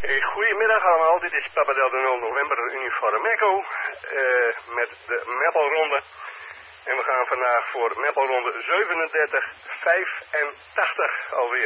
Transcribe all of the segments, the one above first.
Goedemiddag allemaal, dit is Papa Delta 0 November Uniform Echo met de Meppelronde. En we gaan vandaag voor Meppelronde 3785 alweer.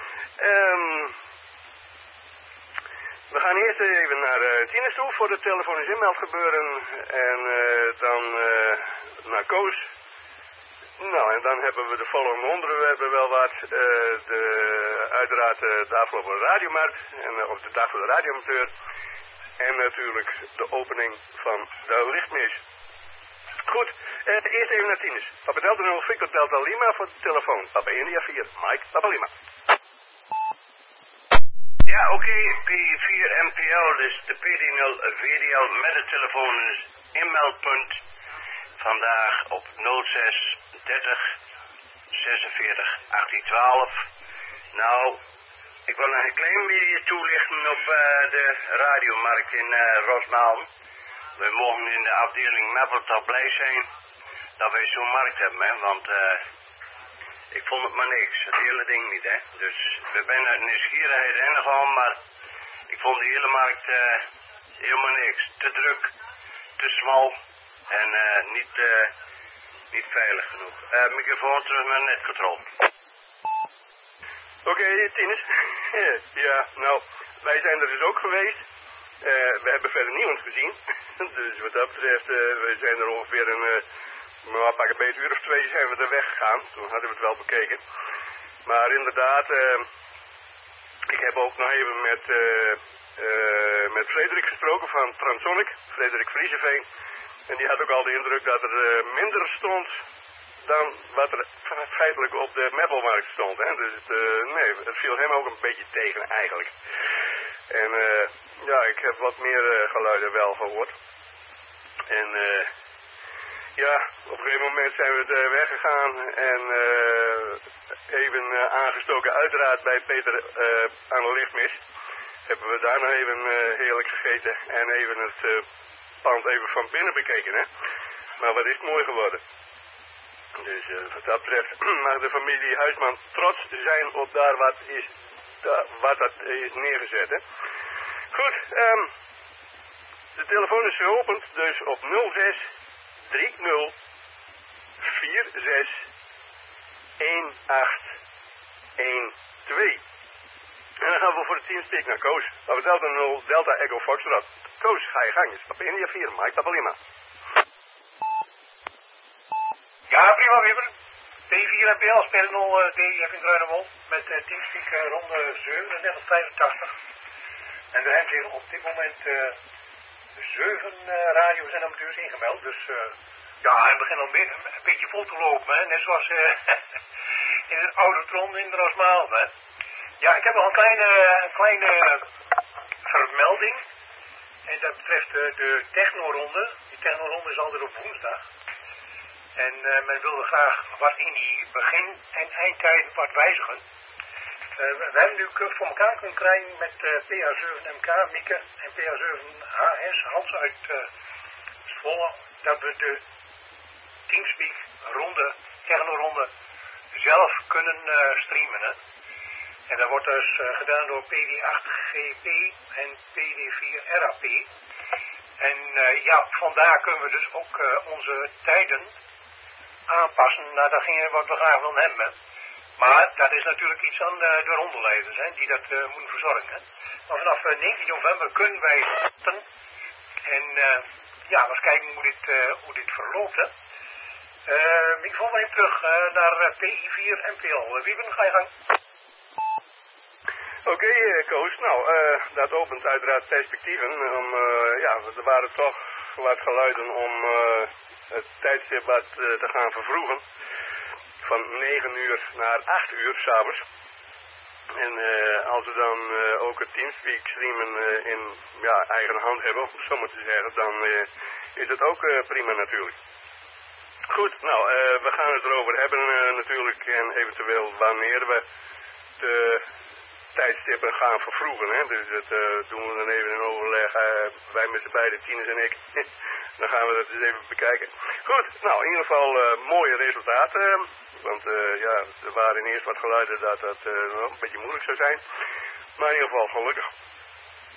We gaan eerst even naar Tinus toe voor de telefonisch inmeldgebeuren en dan naar Koos. Nou, en dan hebben we de volgende onderwerpen wel wat. Uiteraard de afgelopen radiomarkt, of de dag voor de radioamateur. En natuurlijk de opening van de lichtmis. Goed, eerst even naar Tinus. Papa Delta 0, Victor Delta Lima voor de telefoon. Papa India 4, Mike, Papa Lima. Ja, oké, P4 MPL, dus de PD0 VDL met het telefoon inmeldpunt. Vandaag op 06 30 46 1812. Nou, ik wil nog een klein beetje toelichten op de radiomarkt in Rosmalen. We mogen in de afdeling Meppeltal blij zijn dat wij zo'n markt hebben, hè, want ik vond het maar niks, het hele ding niet, hè. Dus we zijn uit nieuwsgierigheid ingegaan, maar ik vond de hele markt helemaal niks. Te druk, te smal en niet veilig genoeg. Microfoon terug naar netcontrole. Oké, Tinus. Ja, nou, wij zijn er dus ook geweest. We hebben verder niemand gezien. Dus wat dat betreft, we zijn er ongeveer pak een beetje uur of 2 zijn we er weggegaan. Toen hadden we het wel bekeken. Maar inderdaad, ik heb ook nog even met Frederik gesproken van Transonic, Frederik Vrieseveen. En die had ook al de indruk dat er minder stond dan wat er feitelijk op de meppelmarkt stond. Hè? Dus het viel hem ook een beetje tegen eigenlijk. En ja, ik heb wat meer geluiden wel gehoord. En ja, op een gegeven moment zijn we weggegaan en even aangestoken uiteraard bij Peter aan de lichtmis. Hebben we daar nog even heerlijk gegeten en even het pand even van binnen bekeken, hè. Maar wat is het mooi geworden. Dus wat dat betreft mag de familie Huisman trots zijn op daar wat dat is neergezet, hè. Goed, de telefoon is geopend, dus op 06 30 46 1812. En dan gaan we voor de teamspeak naar Koos. Papa Delta 0, Delta Echo Foxtrot. Koos, ga je gang. Papa India 4, Mike, Papa Lima. Ja, prima, Wibber. P4 MPL spelen 0 DIF in Gruinemond met teamspeak ronde 3785. En er hebben zich op dit moment 7 radio's en amateurs ingemeld. Dus ja, het begint al een beetje vol te lopen, hè? Net zoals in het oude tron in Rosmalen, hè? Ja, ik heb nog een kleine vermelding. En dat betreft de technoronde. Die technoronde is altijd op woensdag. En men wilde graag wat in die begin- en eindtijden wat wijzigen. We hebben nu voor elkaar kunnen krijgen met PA7MK, Mieke en PA7HS, Hans uit Zwolle, dat we de Teamspeak ronde, technoronde zelf kunnen streamen. Hè? En dat wordt dus gedaan door PD8GP en PD4RAP. En ja, vandaar kunnen we dus ook onze tijden aanpassen naar datgene wat we graag willen hebben. Maar dat is natuurlijk iets aan de rondeleiders, hè, die dat moeten verzorgen. Hè. Maar vanaf 19 november kunnen wij starten. En ja, eens kijken hoe dit verloopt. Hè. Ik val even terug naar PI4 MPL. Wieben, ga je gang. Oké, Koos. Nou, dat opent uiteraard perspectieven. Ja, er waren toch wat geluiden om het tijdstip wat te gaan vervroegen. Van 9 uur naar 8 uur s'avonds. En als we dan ook het Teamspeak streamen in eigen hand hebben, om het zo maar te zeggen, dan is het ook prima natuurlijk. Goed, nou, we gaan het erover hebben natuurlijk en eventueel wanneer we de tijdstippen gaan vervroegen. Hè? Dus dat doen we dan even in overleg, wij met z'n beiden, Tinus en ik. Dan gaan we dat eens even bekijken. Goed, nou in ieder geval mooie resultaten. Want ja, er waren eerst wat geluiden dat dat nog een beetje moeilijk zou zijn. Maar in ieder geval gelukkig.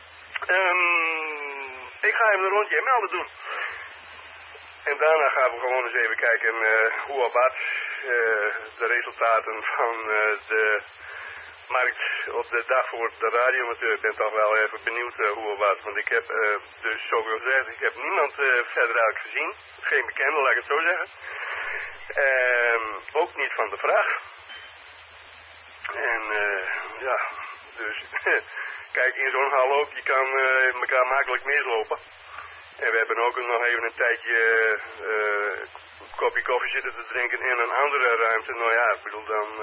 Ik ga even een rondje melden doen. En daarna gaan we gewoon eens even kijken hoe of wat de resultaten van de markt op de dag voor de radioamateur. Ik ben toch wel even benieuwd hoe of wat. Want ik heb dus zo gezegd, ik heb niemand verder uit gezien. Geen bekende, laat ik het zo zeggen. Ook niet van de vraag. En ja, dus kijk, in zo'n hal ook, je kan elkaar makkelijk mislopen. En we hebben ook nog even een tijdje een kopje koffie zitten te drinken in een andere ruimte. Nou ja, ik bedoel dan,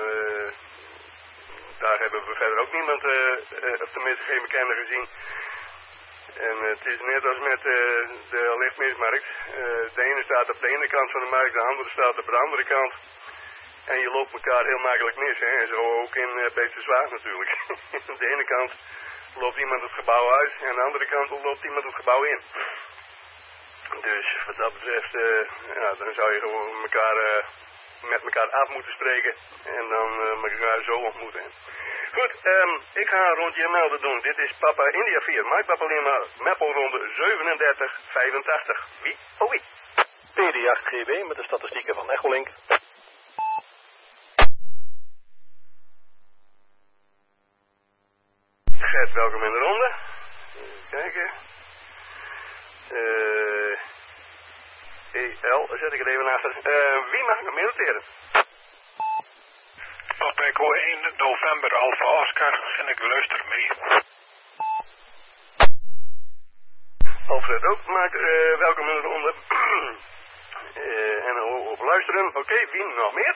daar hebben we verder ook niemand, of tenminste geen bekende gezien. En het is net als met de lichtmismarkt. De ene staat op de ene kant van de markt, de andere staat op de andere kant. En je loopt elkaar heel makkelijk mis, hè. En zo ook in Beesterswaag natuurlijk. Aan de ene kant loopt iemand het gebouw uit en aan de andere kant loopt iemand het gebouw in. Dus wat dat betreft, ja, dan zou je gewoon met elkaar af moeten spreken en dan elkaar zo ontmoeten. Goed, ik ga een rondje melden doen. Dit is Papa India 4, Mike Papa Lima, Meppelronde 3785. Wie? Oh wie? PD8GB met de statistieken van Echolink. Gert, welkom in de ronde. Even kijken. EL, zet ik er even achter. Wie mag nog meer noteren? Papa Echo 1 november Alpha Oscar en ik luister mee. Alfred ook, maak welkom in de ronde. En op luisteren. Oké, wie nog meer?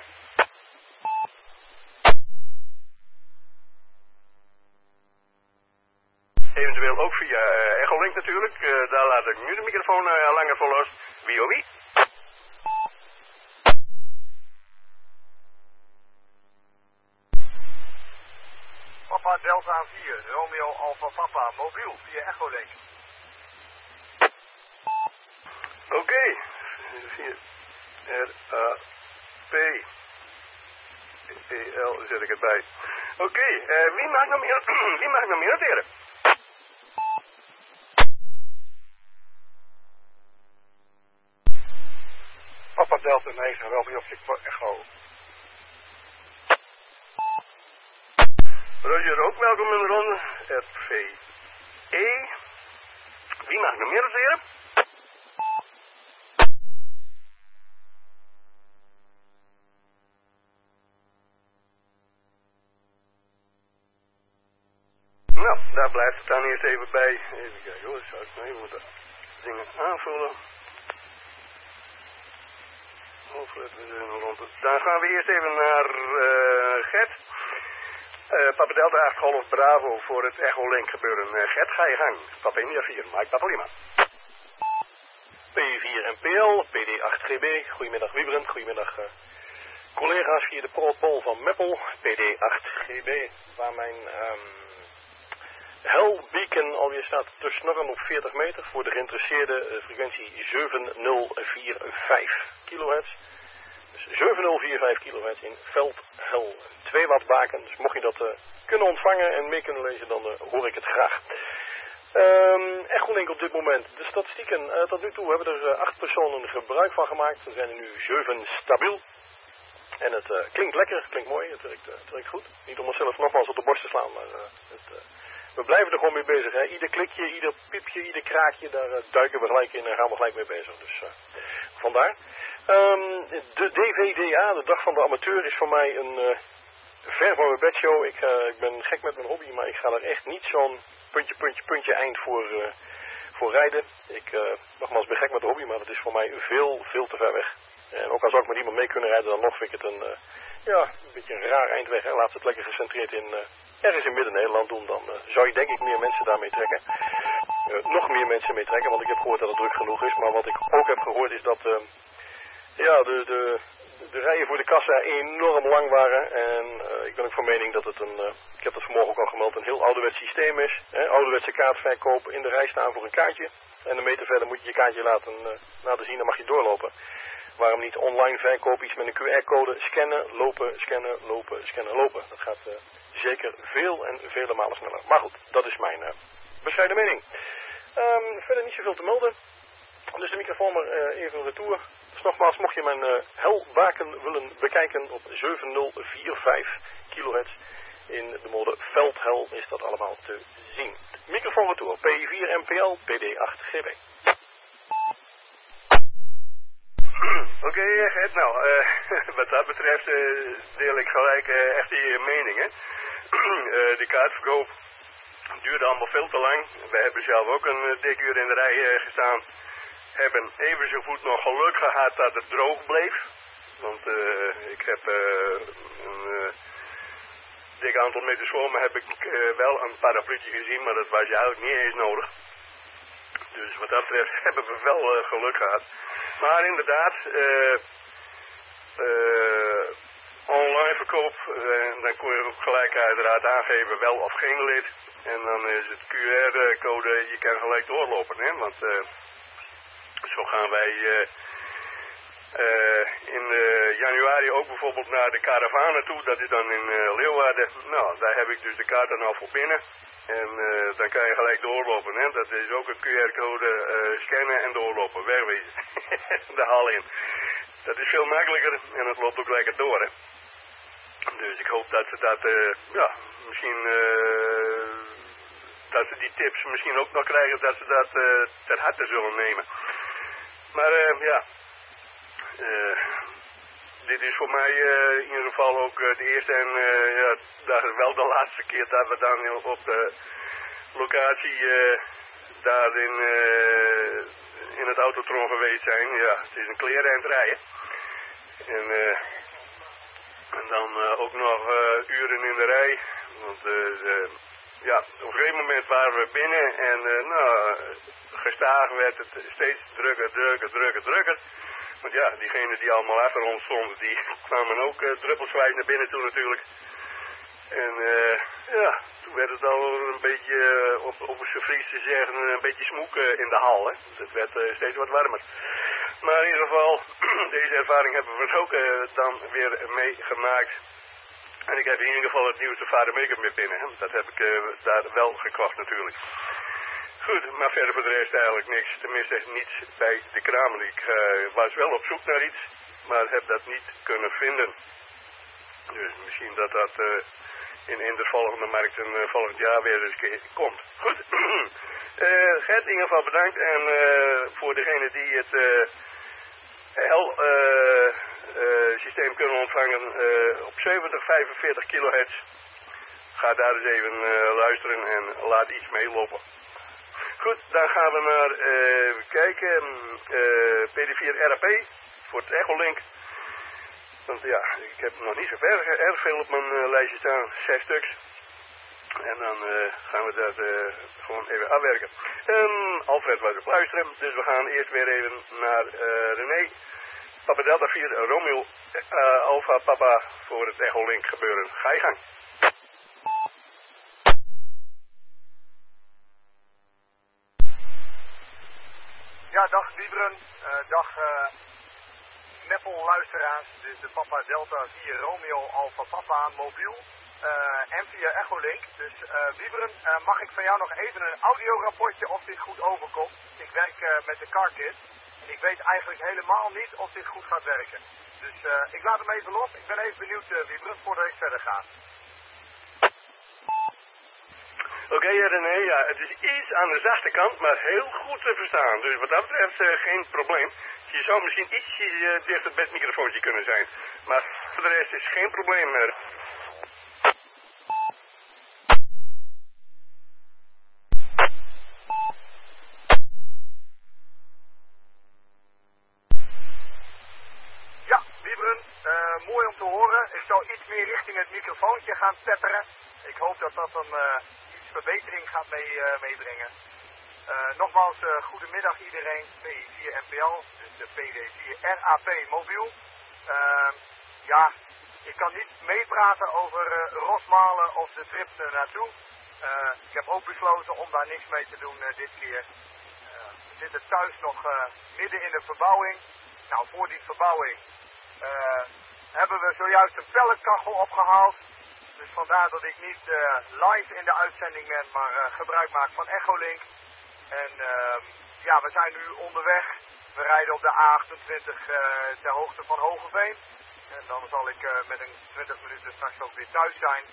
Eventueel ook via Echolink natuurlijk. Daar laat ik nu de microfoon langer voor los. Wie of wie? Papa Delta 4, Romeo Alpha Papa, mobiel via Echolink. Oké. R-A-P. E-L zet ik erbij. Oké, wie mag nog meer noteren? Papa Delta 9 Romeo Victor Echo. Roger ook welkom in de ronde. R-V-E. Wie mag nog meer noteren? Nou, daar blijft het dan eerst even bij. Even kijken hoor, zou ik nog even moeten dingen aanvullen. We zijn rond het. Dan gaan we eerst even naar Gert. Papa Delta 8 Golf Bravo voor het Echolink gebeuren. Gert, ga je gang. Papa India 4, Mike Papa Lima. P4NPL, PD8GB, goedemiddag Wieberen, goedemiddag collega's via de protocol van Meppel, PD8GB, waar mijn Hellbeacon alweer staat te snorren op 40 meter voor de geïnteresseerde frequentie 7045 kHz. Dus 7045 kHz in veldhel 2 watt baken. Dus mocht je dat kunnen ontvangen en mee kunnen lezen, dan hoor ik het graag. Echolink op dit moment. De statistieken tot nu toe hebben er 8 personen gebruik van gemaakt. Er zijn er nu 7 stabiel. En het klinkt lekker, klinkt mooi, het werkt goed. Niet om onszelf nogmaals op de borst te slaan, maar we blijven er gewoon mee bezig. Hè. Ieder klikje, ieder piepje, ieder kraakje, daar duiken we gelijk in en gaan we gelijk mee bezig. Dus vandaar. De DVDA, de Dag van de Amateur, is voor mij een ver van mijn bedshow. Ik ben gek met mijn hobby, maar ik ga er echt niet zo'n puntje eind voor rijden. Ik nogmaals ben gek met de hobby, maar dat is voor mij veel te ver weg. En ook al zou ik met iemand mee kunnen rijden, dan nog vind ik het een beetje een raar eindweg. Hè. Laat het lekker gecentreerd ergens in Midden-Nederland doen. Dan zou je denk ik meer mensen daarmee trekken. Nog meer mensen mee trekken, want ik heb gehoord dat het druk genoeg is. Maar wat ik ook heb gehoord is dat de rijen voor de kassa enorm lang waren. En ik ben ook van mening dat het ik heb dat vanmorgen ook al gemeld, een heel ouderwets systeem is. Hè. Ouderwetse kaartverkoop, in de rij staan voor een kaartje. En een meter verder moet je je kaartje laten zien, dan mag je doorlopen. Waarom niet online verkoop, iets met een QR-code, scannen, lopen, scannen, lopen, scannen, lopen. Dat gaat zeker veel en vele malen sneller. Maar goed, dat is mijn bescheiden mening. Verder niet zoveel te melden. Dus de microfoon even een retour. Dus nogmaals, mocht je mijn helwaken willen bekijken op 7045 kHz in de mode Veldhel is dat allemaal te zien. Microfoon retour, P4 MPL, PD8 GB. Oké, Gert, nou, wat dat betreft deel ik gelijk echt je meningen. De kaartverkoop duurde allemaal veel te lang. We hebben zelf ook een dik uur in de rij gestaan. Hebben even zo goed nog geluk gehad dat het droog bleef. Want ik heb een dik aantal meters voor me heb ik wel een parapluutje gezien, maar dat was eigenlijk niet eens nodig. Dus wat dat betreft hebben we wel geluk gehad. Maar inderdaad, online verkoop, dan kon je ook gelijk uiteraard aangeven wel of geen lid. En dan is het QR-code, je kan gelijk doorlopen, hè, want zo gaan wij in januari ook bijvoorbeeld naar de Caravane toe, dat is dan in Leeuwarden. Nou, daar heb ik dus de kaart dan al voor binnen. En dan kan je gelijk doorlopen, hè. Dat is ook een QR-code, scannen en doorlopen, wegwezen. De hal in. Dat is veel makkelijker en het loopt ook lekker door, hè. Dus ik hoop dat ze dat, ja, misschien, dat ze die tips misschien ook nog krijgen, dat ze dat ter harte zullen nemen. Maar ja, dit is voor mij in ieder geval ook de eerste en ja, dat is wel de laatste keer dat we dan op de locatie daar in het Autotron geweest zijn. Ja, het is een kleren en het rijden. En dan ook nog uren in de rij. Want ja, op een gegeven moment waren we binnen en nou, gestaag werd het steeds drukker. Want ja, diegenen die allemaal achter ons stonden, die kwamen ook druppelsgewijs naar binnen toe natuurlijk. En ja, toen werd het al een beetje, op zijn Fries te zeggen, een beetje smoek in de hal. Hè. Het werd steeds wat warmer. Maar in ieder geval, deze ervaring hebben we ook dan weer meegemaakt. En ik heb in ieder geval het nieuwste Vader Make-up meer binnen. Hè. Dat heb ik daar wel gekocht natuurlijk. Goed, maar verder voor de rest eigenlijk niks. Tenminste niets bij de kramen. Ik was wel op zoek naar iets, maar heb dat niet kunnen vinden. Dus misschien dat dat in de volgende markten volgend jaar weer eens keer komt. Goed. Gert, in ieder geval bedankt. En voor degene die het systeem kunnen ontvangen op 7045 kHz. Ga daar eens even luisteren en laat iets meelopen. Goed, dan gaan we naar, even kijken, PD4 RAP voor het Echolink. Want ja, ik heb nog niet zo erg veel op mijn lijstje staan, 6 stuks. En dan gaan we dat gewoon even afwerken. Alfred was op luisteren, dus we gaan eerst weer even naar René. Papa Delta 4, Romeo, Alpha Papa voor het Echolink gebeuren. Ga je gang. Ja, dag Wiebren, dag Meppel-luisteraars. Dit is de Papa Delta 4 Romeo Alpha Papa mobiel en via Echolink. Dus Wiebren, mag ik van jou nog even een audiorapportje of dit goed overkomt? Ik werk met de CarKit en ik weet eigenlijk helemaal niet of dit goed gaat werken. Dus ik laat hem even los. Ik ben even benieuwd, Wiebren, voordat ik verder ga. Oké, René, ja, het is iets aan de zachte kant, maar heel goed te verstaan. Dus wat dat betreft geen probleem. Je zou misschien ietsje dichter bij het microfoontje kunnen zijn. Maar voor de rest is geen probleem meer. Ja, Wiebren, mooi om te horen. Ik zal iets meer richting het microfoontje gaan pepperen. Ik hoop dat dat een verbetering gaat meebrengen. Nogmaals, goedemiddag iedereen, P4 MPL, dus de PD4 RAP mobiel. Ja, ik kan niet meepraten over Rosmalen of de trip naartoe. Ik heb ook besloten om daar niks mee te doen dit keer. We zitten thuis nog midden in de verbouwing. Nou, voor die verbouwing hebben we zojuist een pelletkachel opgehaald. Dus vandaar dat ik niet live in de uitzending ben, maar gebruik maak van Echolink. En ja, we zijn nu onderweg. We rijden op de A28 ter hoogte van Hogeveen. En dan zal ik met een 20 minuten straks ook weer thuis zijn.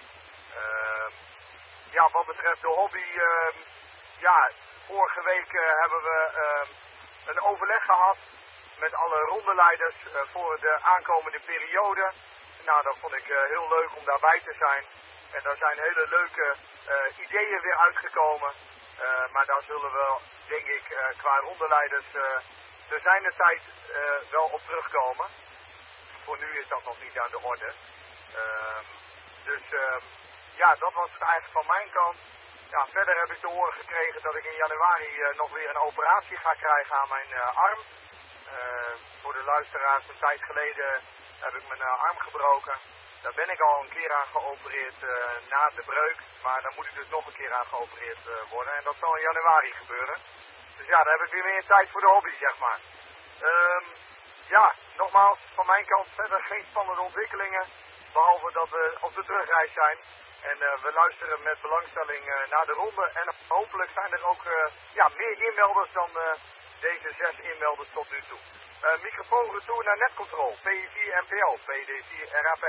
Ja, wat betreft de hobby, ja, vorige week hebben we een overleg gehad met alle rondeleiders voor de aankomende periode. Nou, dat vond ik heel leuk om daarbij te zijn. En daar zijn hele leuke ideeën weer uitgekomen. Maar daar zullen we, denk ik, qua rondeleiders te zijner tijd wel op terugkomen. Voor nu is dat nog niet aan de orde. Dus ja, dat was het eigenlijk van mijn kant. Ja, verder heb ik te horen gekregen dat ik in januari nog weer een operatie ga krijgen aan mijn arm. Voor de luisteraars, een tijd geleden heb ik mijn arm gebroken. Daar ben ik al een keer aan geopereerd na de breuk. Maar dan moet ik dus nog een keer aan geopereerd worden. En dat zal in januari gebeuren. Dus ja, dan heb ik weer meer tijd voor de hobby, zeg maar. Ja, nogmaals, van mijn kant verder geen spannende ontwikkelingen. Behalve dat we op de terugreis zijn. En we luisteren met belangstelling naar de ronde. En hopelijk zijn er ook ja, meer inmelders dan deze 6 inmelders tot nu toe. Microfoon retour naar Netcontrol. PI4 NPO, PD4 RAP.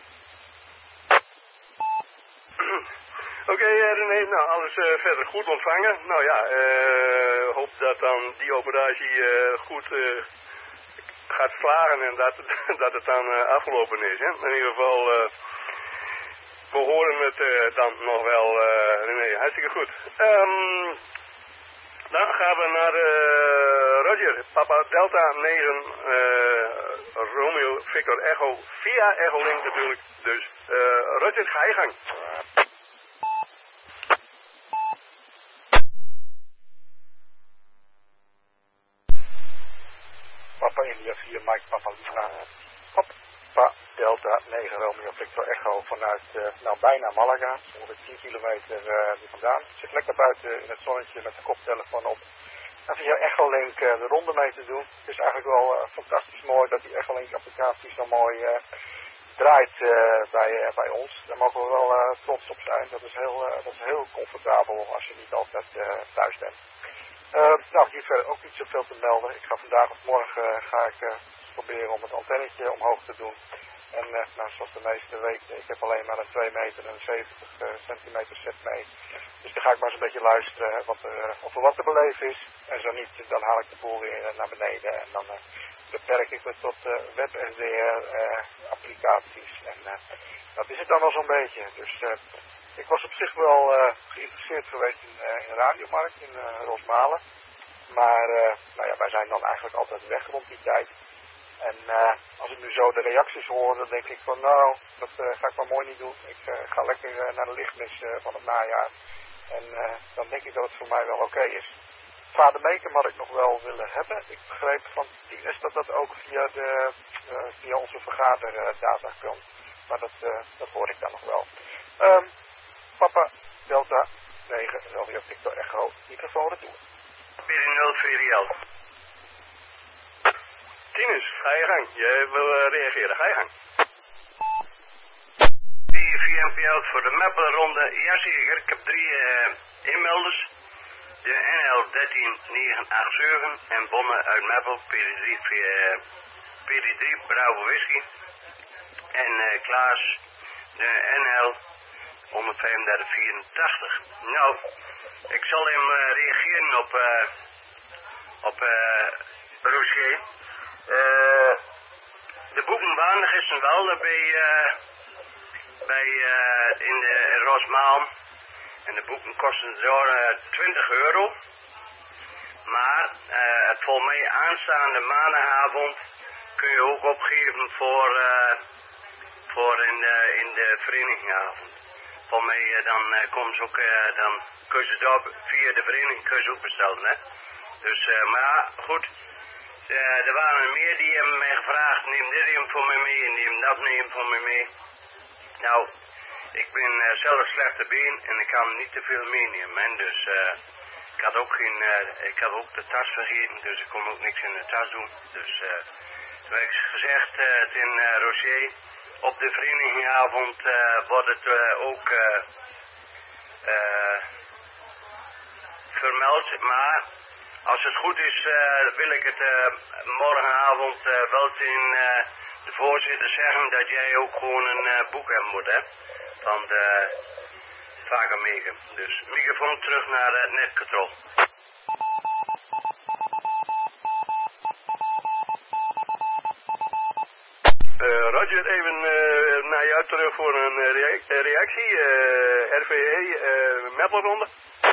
Oké, René, nou alles verder goed ontvangen. Nou ja, hoop dat dan die operatie goed gaat slagen en dat het dan afgelopen is. Hè? In ieder geval, we horen het dan nog wel, René, hartstikke goed. Dan gaan we naar Roger, Papa Delta 9, Romeo Victor Echo, via Echolink natuurlijk. Dus Roger, ga je gang. Papa India 4, Mike Papa Luna. Papa Delta 9 Romeo Victor Echo vanuit nou bijna Malaga, ongeveer 10 kilometer hier vandaan. Ik zit lekker buiten in het zonnetje met de koptelefoon op. En via Echolink de ronde mee te doen. Het is eigenlijk wel fantastisch mooi dat die Echolink applicatie zo mooi draait bij ons. Daar mogen we wel trots op zijn. Dat is heel comfortabel als je niet altijd thuis bent. Nou, hier verder ook niet zoveel te melden. Ik ga vandaag of morgen proberen om het antennetje omhoog te doen. En nou, zoals de meeste weten, ik heb alleen maar een 2 meter en een 70 centimeter set mee. Dus dan ga ik maar eens een beetje luisteren of er wat te beleven is. En zo niet, dan haal ik de boel weer naar beneden. En dan beperk ik me tot web-SDR applicaties. En dat is het dan wel zo'n beetje. Dus ik was op zich wel geïnteresseerd geweest in Radiomarkt, in Rosmalen. Maar nou ja, wij zijn dan eigenlijk altijd weg rond die tijd. En als ik nu zo de reacties hoor, dan denk ik van nou, dat ga ik maar mooi niet doen. Ik ga lekker naar de lichtmis van het najaar. En dan denk ik dat het voor mij wel oké is. Vader Meekem had ik nog wel willen hebben. Ik begreep van Tines dat dat ook via onze vergaderdata kan. Maar dat hoor ik dan nog wel. Papa Delta 9 Romeo Victor Echo, microfoon retour. PD0 VDL. Tinus, ga je gang. Je wil reageren, ga je gang. VMPL voor de Meppelronde. Jazeker, ik heb 3 inmelders. De NL 13987 en Bonne uit Meppel, PD3 Bravo Whisky. En Klaas, de NL 13584. Nou, ik zal hem reageren op Roger. De boeken waren gisteren wel in de Rosmaal. En de boeken kosten zo 20 euro. Maar het volgens mij aanstaande maandagavond kun je ook opgeven voor in de verenigingavond. Volgens mij dan komen ze ook, dan kun je ze via de vereniging kun je ze ook bestellen. Hè? Dus, maar ja, goed. Er waren meer die hebben mij gevraagd, neem dit even voor mij mee en neem dat neem voor mij mee. Nou, ik ben zelf slechte been en ik kan niet te veel meenemen. En dus ik had ook de tas vergeten, dus ik kon ook niks in de tas doen. Dus zoals gezegd, in Rocher, op de verenigingavond wordt het ook vermeld, maar als het goed is wil ik het morgenavond wel tegen de voorzitter zeggen dat jij ook gewoon een boek hebben moet, hè, van de Vagamegen. Dus microfoon terug naar het netcontrole. Roger, even naar jou terug voor een reactie. RVE, Meppelronde.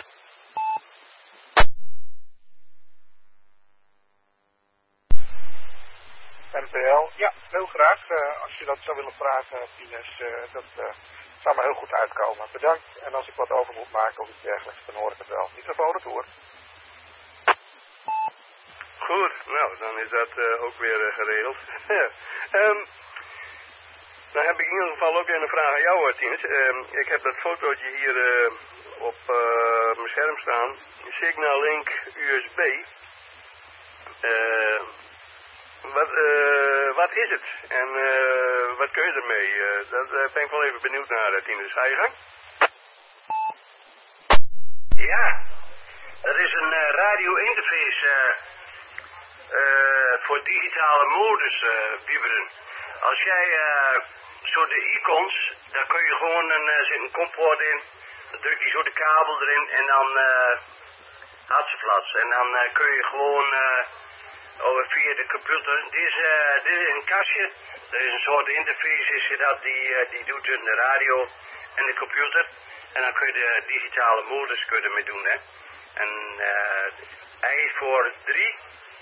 NPL, ja, heel graag. Als je dat zou willen vragen, Tinus, dat zou me heel goed uitkomen. Bedankt. En als ik wat over moet maken of iets dergelijks, dan hoor ik het wel. Microfoon retour. Goed, nou, dan is dat ook weer geregeld. Dan heb ik in ieder geval ook weer een vraag aan jou, Tinus. Ik heb dat fotootje hier op mijn scherm staan. Signal Link USB. Wat is het? En wat kun je ermee? Daar ben ik wel even benieuwd naar, Tinus. Ga je gang? Ja, dat is een radio-interface voor digitale modus, Wieberen. Als jij zo de icons, daar kun je gewoon zit een komport in, dan druk je zo de kabel erin en dan hartstikke. En dan kun je gewoon via de computer, dit is een kastje, er is een soort interface is dat die doet tussen de radio en de computer. En dan kun je de digitale modus ermee doen, hè. En hij is voor 3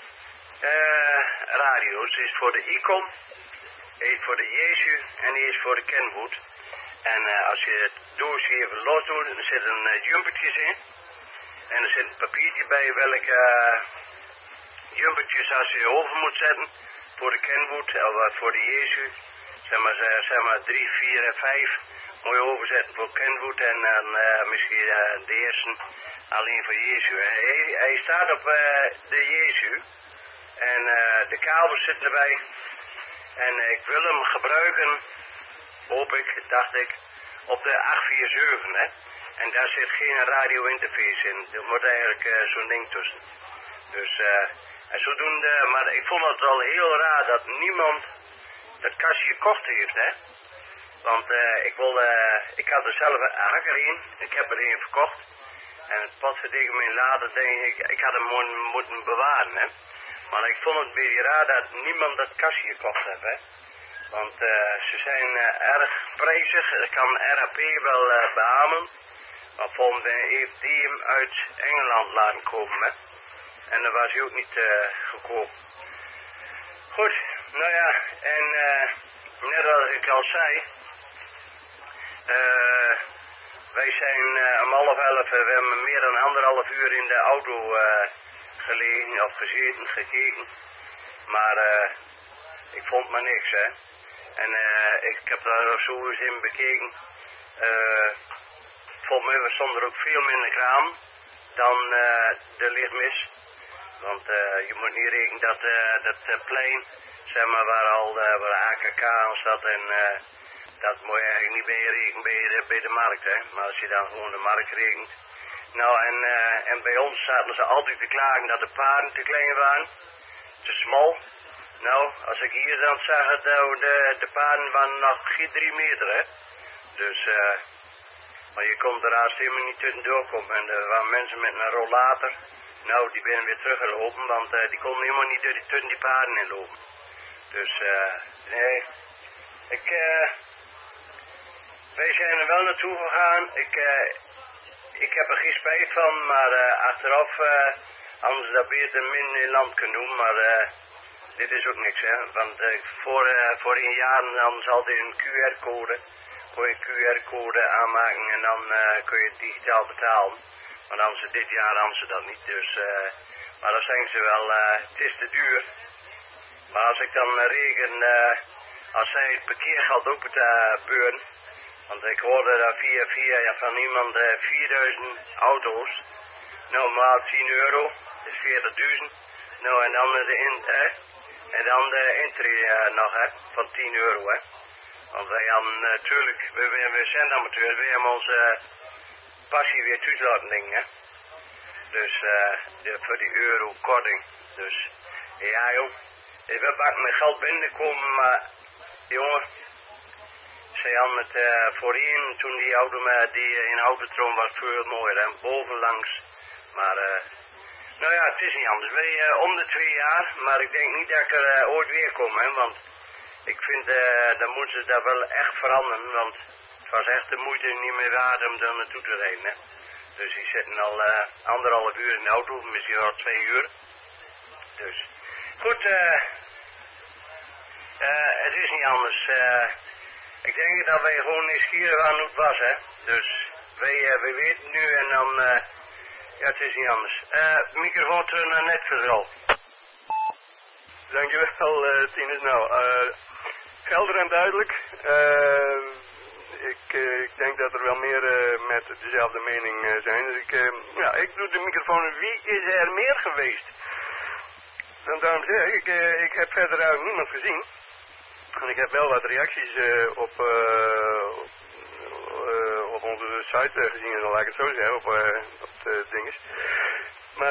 radio's. Hij is voor de Icon, hij is voor de Jesu en hij is voor de Kenwood. En als je het doosje even los doet, dan zitten jumpertjes in. En er zit een papiertje bij welke jumpertjes als je over moet zetten. Voor de Kenwood of voor de Jesu. Zeg maar 3, 4 en 5. Mooi overzetten voor Kenwood en dan misschien de eerste alleen voor Jesu. Hij staat op de Jesu en de kabels zitten erbij. En ik wil hem gebruiken, hoop ik, dacht ik, op de 847. Hè? En daar zit geen radio interface in. Er moet eigenlijk zo'n ding tussen. Dus en zodoende, maar ik vond het wel heel raar dat niemand dat kastje gekocht heeft, hè. Want ik had er zelf een hakker in, ik heb er een verkocht. En het paste tegen me later, denk ik had hem moeten bewaren, hè. Maar ik vond het een beetje raar dat niemand dat kastje gekocht heeft, hè. Want ze zijn erg prijzig, dat kan RAP wel beamen. Maar volgens mij heeft die hem uit Engeland laten komen, hè. En dan was hij ook niet goedkoop. Goed, nou ja, en net als ik al zei, wij zijn om 10:30, we hebben meer dan 1,5 uur in de auto gelegen of gezeten, gekeken. Maar ik vond maar niks, hè. En ik heb daar zo eens in bekeken. Volgens mij stond er ook veel minder kraam dan de lichtmis. Want je moet niet rekenen dat plein, zeg maar, waar AKK aan zat en dat moet je eigenlijk niet bij rekenen bij de markt, hè. Maar als je dan gewoon de markt rekent. Nou, en bij ons zaten ze altijd te klagen dat de paarden te klein waren, te smal. Nou, als ik hier dan zag, de paarden waren nog geen 3 meter, hè. Dus, maar je komt er haast helemaal niet tussendoor komen. En er waren mensen met een rollator. Nou, die zijn weer teruggelopen, want die konden helemaal niet tussen die paarden in lopen. Dus, nee. Wij zijn er wel naartoe gegaan. Ik heb er geen spijt van, maar achteraf hadden ze dat beter minder in land kunnen doen. Maar dit is ook niks, hè. Want voor 1 jaar dan zal er een QR-code. Kun je QR-code aanmaken en dan kun je het digitaal betalen. Maar dan ze dit jaar hadden ze dat niet, dus maar dan zeggen ze wel, het is te duur. Maar als ik dan reken, als zij het parkeergeld ook betalen, want ik hoorde daar van iemand 4000 auto's, nou maal €10, dat is 40.000. Nou en dan En dan de entry nog, hè, van 10 euro, hè. Want wij hebben natuurlijk, we zijn amateurs, we hebben onze passie weer thuis laten dingen, hè. Dus voor die euro korting. Dus ja joh, ik wil bakken met geld binnenkomen, maar jongen, ze hadden het voorheen toen die auto die in Autotron was veel mooier en bovenlangs. Maar nou ja, het is niet anders. Wij om de 2 jaar, maar ik denk niet dat ik er ooit weer kom, hè, want ik vind dan moeten ze dat wel echt veranderen, want het was echt de moeite niet meer waard om daar naartoe te rijden, hè. Dus die zitten al 1,5 uur in de auto, misschien al 2 uur. Dus goed, het is niet anders. Ik denk dat wij gewoon nieuwsgierig aan hoe het was, hè. Dus wij weten nu en dan, ja, het is niet anders. Microfoon terug naar Netverzal. Dankjewel, Tinus. Nou, helder en duidelijk. Ik denk dat er wel meer met dezelfde mening zijn. Dus ik doe de microfoon. Wie is er meer geweest? Dan daarom zeg ik heb verder eigenlijk niemand gezien. En ik heb wel wat reacties op onze site gezien, laat ik het zo zeggen, op de dinges. Maar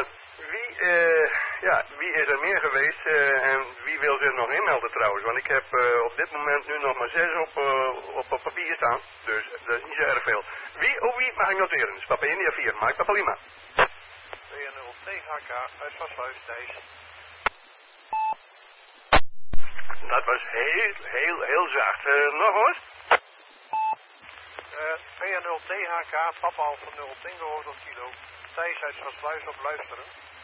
wie is er meer geweest en wie wil zich nog inmelden trouwens? Want ik heb op dit moment nu nog maar 6 op papier staan, dus dat is niet zo erg veel. Wie mag ik noteren? Dus Papa India 4, Mike Papa Lima. PNL THK uit Vasthuis, Thijs. Dat was heel zacht. Nog eens? PNL THK, Papa Alpha 0 Tango Hotel Kilo. Thijs uit Vasthuis op luisteren.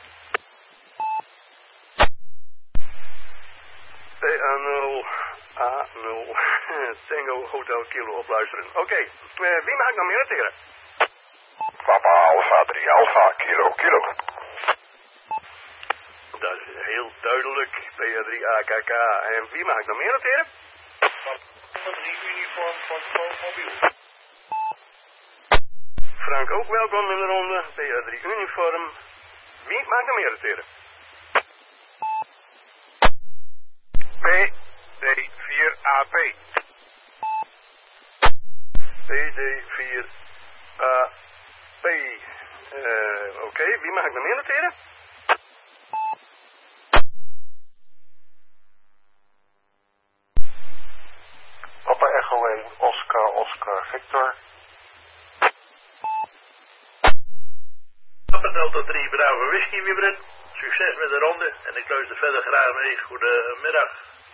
PNL A0 Tango Hotel Kilo op luisteren. Oké, wie mag ik nog meer noteren? Papa Alpha 3 Alpha Kilo. Dat is heel duidelijk. PA3AKK. En wie mag ik nog meer noteren? Papa 3 uniform van Mobiel. Frank ook welkom in de ronde. PA3 uniform. Wie mag ik nog meer noteren? PD4AP. PD4AP. Oké, wie mag ik nog meer noteren? Papa Echo 1 Oscar Victor. Papa Delta 3 Bravo Whisky Wiebren. Succes met de ronde en ik luister verder graag mee. Goedemiddag.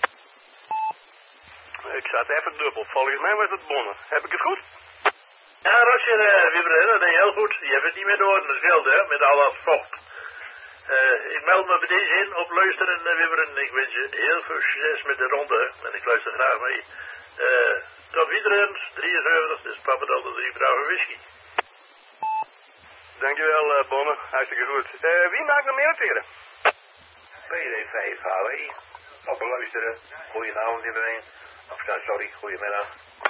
Ik zat even dubbel. Volgens mij was het Bonne. Heb ik het goed? Ja, Roger Wiebren, dat is heel goed. Je hebt het niet meer door in het veld, hè, met al dat vocht. Ik meld me bij deze in op luisteren, Wiebren. Ik wens je heel veel succes met de ronde en ik luister graag mee. Tot wiederens, 73, dus Papa Delta 3 Bravo Whisky. Dankjewel, Bonne. Hartstikke goed. Wie mag ik nog meer noteren? PD5 HW. Op luisteren. Goedenavond iedereen. Sorry, goedemiddag.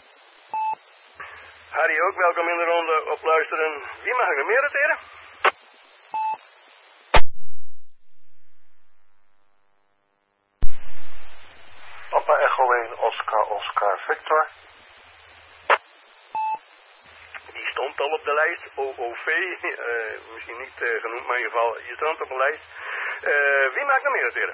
Harry ook welkom in de ronde op luisteren. Wie mag ik nog meer noteren? Papa Echo 1 Oscar Victor. Die stond al op de lijst. OOV. Misschien niet genoemd, maar in ieder geval, je stond op de lijst. Wie mag ik nog meer noteren?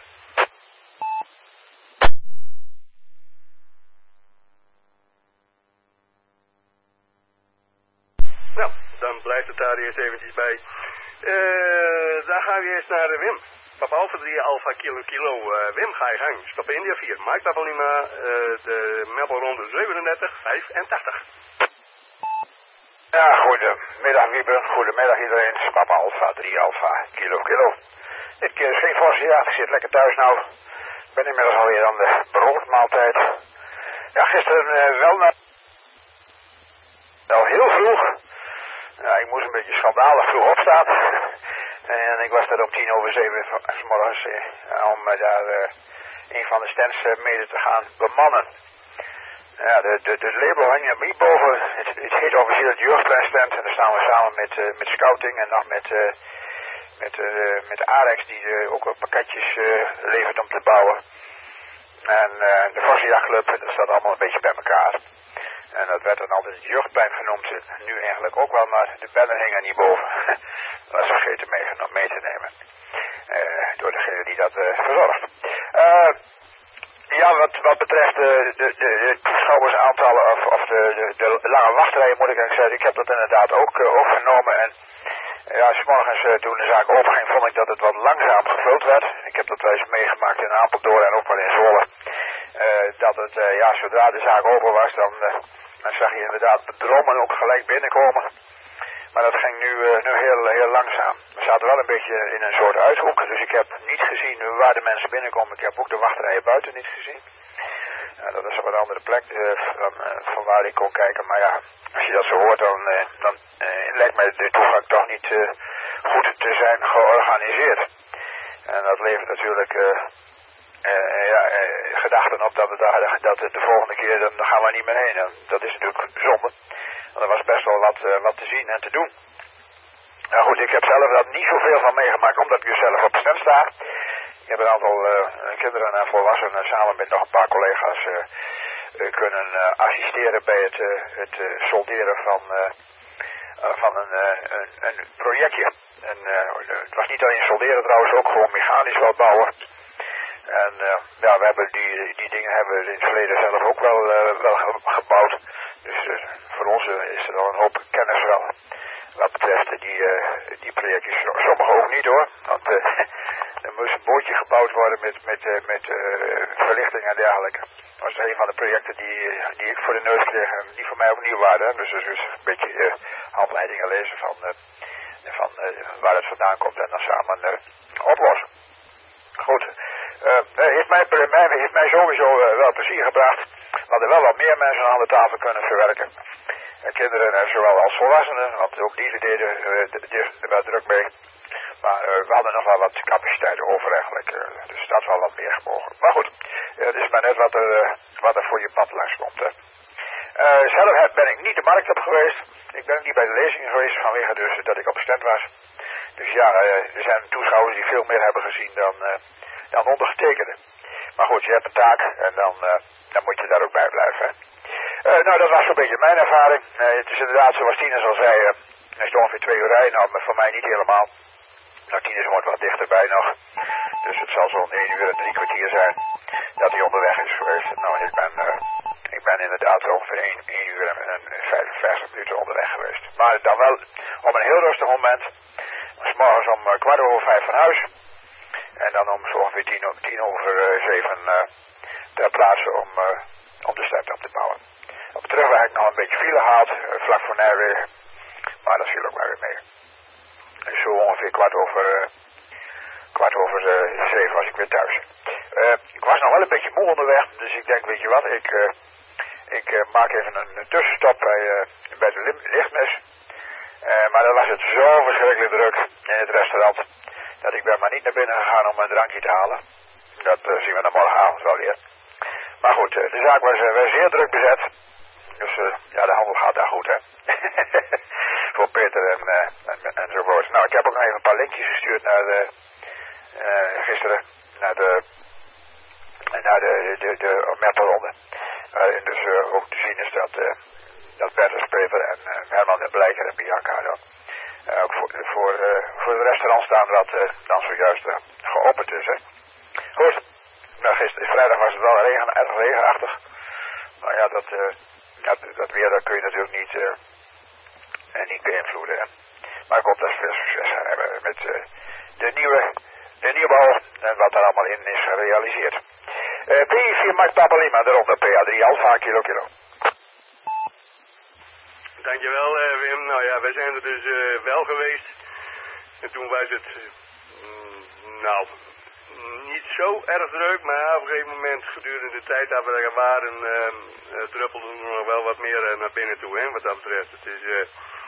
Nou, dan blijft het daar eerst eventjes bij. Dan gaan we eerst naar Wim. Papa Alpha 3 Alpha Kilo. Wim, ga je gang. Stap India 4. Mike Papa Lima. De Melbourne 3785. Ja, goedemiddag Wiebren. Goedemiddag iedereen. Papa Alpha 3 Alpha Kilo. Ik schreef voor ze, ja, ik zit lekker thuis nou. Ik ben inmiddels alweer aan de broodmaaltijd. Ja, gisteren wel heel vroeg. Ja, ik moest een beetje schandalig vroeg opstaan. En ik was er om 7:10 's morgens om daar een van de stands mede te gaan bemannen. Ja, de label hangt er niet boven. Het heet officieel het jeugdplein-stand. En daar staan we samen met scouting en nog met Arex die ook pakketjes levert om te bouwen. En de Vossenjachtclub, dat staat allemaal een beetje bij elkaar. En dat werd dan altijd het jeugdplein genoemd. Nu eigenlijk ook wel, maar de banner hing er niet boven. Dat was vergeten mee te nemen. Door degene die dat verzorgt. Ja, wat betreft de toeschouwersaantallen of de lange wachtrijen moet ik eigenlijk zeggen. Ik heb dat inderdaad ook genomen. En ja, 's morgens toen de zaak openging vond ik dat het wat langzaam gevuld werd. Ik heb dat wel eens meegemaakt in Apeldoorn en ook wel in Zwolle. Dat het, ja, zodra de zaak open was, dan zag je inderdaad de dromen ook gelijk binnenkomen. Maar dat ging nu heel langzaam. We zaten wel een beetje in een soort uithoek, dus ik heb niet gezien waar de mensen binnenkomen. Ik heb ook de wachtrijen buiten niet gezien. Dat is op een andere plek van waar ik kon kijken. Maar ja, als je dat zo hoort, dan lijkt mij de toegang toch niet goed te zijn georganiseerd. En dat levert natuurlijk gedachten op dat de volgende keer, dan gaan we niet meer heen. En dat is natuurlijk zonde. Want er was best wel wat te zien en te doen. Nou goed, ik heb zelf daar niet zoveel van meegemaakt, omdat ik dus zelf op stand sta. Ik heb een aantal kinderen en volwassenen samen met nog een paar collega's kunnen assisteren bij het solderen van een projectje. En het was niet alleen solderen trouwens, ook gewoon mechanisch wel bouwen. En ja, we hebben die dingen hebben we in het verleden zelf ook wel gebouwd. Dus voor ons is er al een hoop kennis wel. Wat betreft die projectjes. Sommige ook niet hoor. Want er moest een bootje gebouwd worden met verlichting en dergelijke. Dat was een van de projecten die ik voor de neus kreeg en die voor mij ook nieuw waren. Dus een beetje handleidingen lezen van waar het vandaan komt en dan samen oplossen. Goed. Heeft mij sowieso wel plezier gebracht. We hadden wel wat meer mensen aan de tafel kunnen verwerken. Kinderen zowel als volwassenen, want ook die deden er wel druk mee. Maar we hadden nog wel wat capaciteiten over eigenlijk. Dus dat is wel wat meer gemogen. Maar goed, het is maar net wat er voor je pad langs komt. Hè. Zelf ben ik niet de markt op geweest. Ik ben niet bij de lezingen geweest vanwege dus dat ik op stand was. Dus ja, er zijn toeschouwers die veel meer hebben gezien dan ondergetekende. Maar goed, je hebt een taak en dan moet je daar ook bij blijven. Nou, dat was zo'n beetje mijn ervaring. Het is inderdaad, zoals Tines al zei, het is ongeveer 2 uur rijden. Nou, maar voor mij niet helemaal. Nou, Tines wordt wat dichterbij nog. Dus het zal zo'n 1 uur en 3 kwartier zijn dat hij onderweg is geweest. Nou, ik ben inderdaad ongeveer 1 uur en 55 minuten onderweg geweest. Maar dan wel op een heel rustig moment. 's morgens om 5:15 van huis. En dan om zo ongeveer 7:10 ter plaatse om de start op te bouwen. Op de terugweg heb ik nog een beetje file gehaald, vlak voor Nijwegen. Maar dat viel ook maar weer mee. En zo ongeveer kwart over 7 was ik weer thuis. Ik was nog wel een beetje moe onderweg, dus ik denk, weet je wat, ik maak even een tussenstop bij de lichtmis. Maar dan was het zo verschrikkelijk druk in het restaurant, dat ik ben maar niet naar binnen gegaan om een drankje te halen. Dat zien we dan morgenavond wel weer. Maar goed, de zaak was zeer druk bezet. Dus ja, de handel gaat daar goed, hè. Voor Peter enzovoort. Nou, ik heb ook nog even een paar linkjes gestuurd naar gisteren naar de Mertelronde. Waarin dus ook te zien is dat Bertus Peper en Herman de Blijker en Bianca dan ook voor de restaurant staan dat dan zojuist geopend is, hè. Goed. Nou, vrijdag was het wel erg regenachtig. Nou ja, dat weer dat kun je natuurlijk niet beïnvloeden. Hè. Maar ik hoop dat ze veel succes gaan hebben met de nieuwbouw en wat er allemaal in is gerealiseerd. P4 Max Papa Lima, de ronde PA3 Alpha Kilo. Dankjewel Wim. Nou ja, wij zijn er dus wel geweest. En toen was het niet zo erg druk, maar op een gegeven moment gedurende de tijd dat we er waren, druppelde er nog wel wat meer naar binnen toe, hè, wat dat betreft. Het is,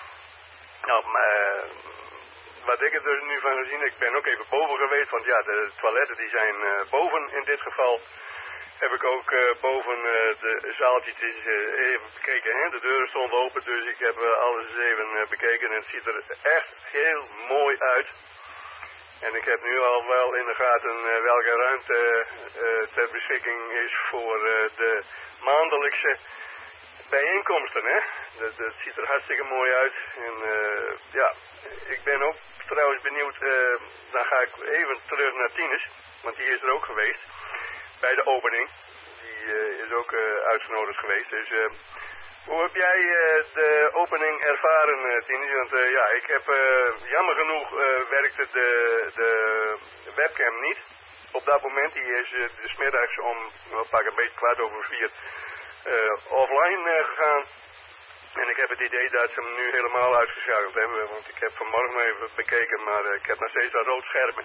wat ik er dus nu van gezien, ik ben ook even boven geweest, want ja, de toiletten die zijn boven in dit geval. Heb ik ook boven de zaaltjes even bekeken, hè. De deuren stonden open, dus ik heb alles even bekeken en het ziet er echt heel mooi uit. En ik heb nu al wel in de gaten welke ruimte ter beschikking is voor de maandelijkse bijeenkomsten, hè. Dat ziet er hartstikke mooi uit. En ja, ik ben ook trouwens benieuwd, dan ga ik even terug naar Tinus, want die is er ook geweest bij de opening. Die is ook uitgenodigd geweest, dus hoe heb jij de opening ervaren, Tinus? Want ja, ik heb, jammer genoeg werkte de webcam niet op dat moment. Die is dus middags om pak een beetje 4:15 offline gegaan. En ik heb het idee dat ze hem nu helemaal uitgeschakeld hebben, want ik heb vanmorgen even bekeken, maar ik heb nog steeds dat rood schermen.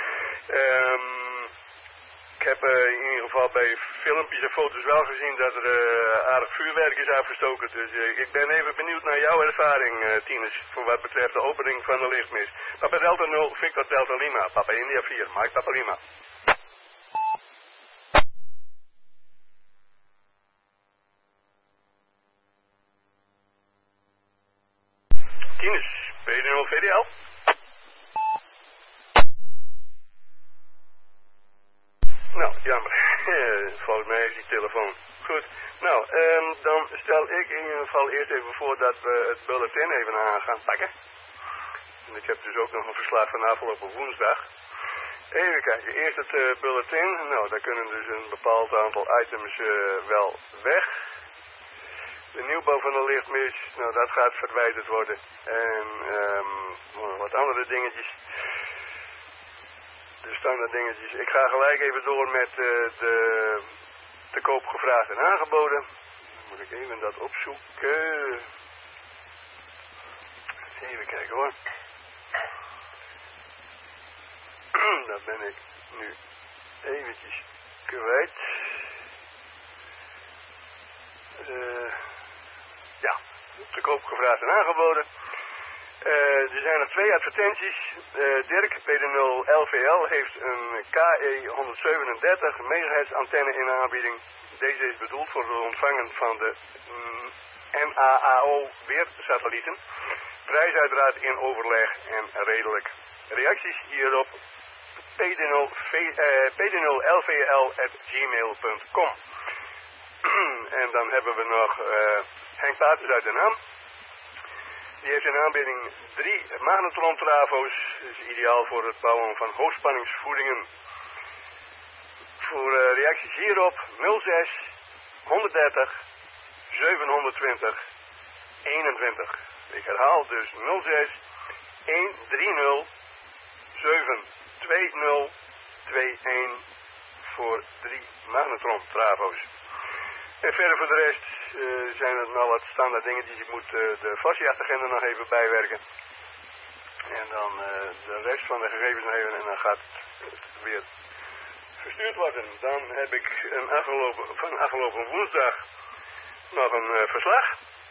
Ik heb in ieder geval bij filmpjes en foto's wel gezien dat er aardig vuurwerk is afgestoken. Dus ik ben even benieuwd naar jouw ervaring, Tinus, voor wat betreft de opening van de lichtmis. Papa Delta 0, Victor Delta Lima, Papa India 4, Mike Papa Lima. Tinus, PD0 VDL. Nou, jammer. Volgens mij is die telefoon. Goed. Nou, dan stel ik in ieder geval eerst even voor dat we het bulletin even aan gaan pakken. En ik heb dus ook nog een verslag van afgelopen woensdag. Even kijken. Eerst het bulletin. Nou, daar kunnen dus een bepaald aantal items wel weg. De nieuwbouw van de lichtmis. Nou, dat gaat verwijderd worden. En wat andere dingetjes. De standaard dingetjes. Ik ga gelijk even door met de te koop gevraagd en aangeboden. Dan moet ik even dat opzoeken. Even kijken hoor. Dat ben ik nu eventjes kwijt. Ja, te koop gevraagd en aangeboden. Er zijn nog 2 advertenties. Dirk, PD0 LVL, heeft een KE 137 MHz antenne in aanbieding. Deze is bedoeld voor het ontvangen van de NAAO weersatellieten. Prijs uiteraard in overleg en redelijk. Reacties hierop pd0lvl@gmail.com. En dan hebben we nog Henk Paters uit Den Ham. Die heeft in aanbieding 3 magnetrontravo's. Dat is ideaal voor het bouwen van hoogspanningsvoedingen. Voor reacties hierop 06 130 720 21. Ik herhaal dus 06 130 720 21 voor 3 magnetrontravo's. En verder voor de rest zijn er nog wat standaard dingetjes. Ik moet de vastjachtagenda nog even bijwerken. En dan de rest van de gegevens nog even en dan gaat het weer verstuurd worden. Dan heb ik van afgelopen woensdag nog een verslag.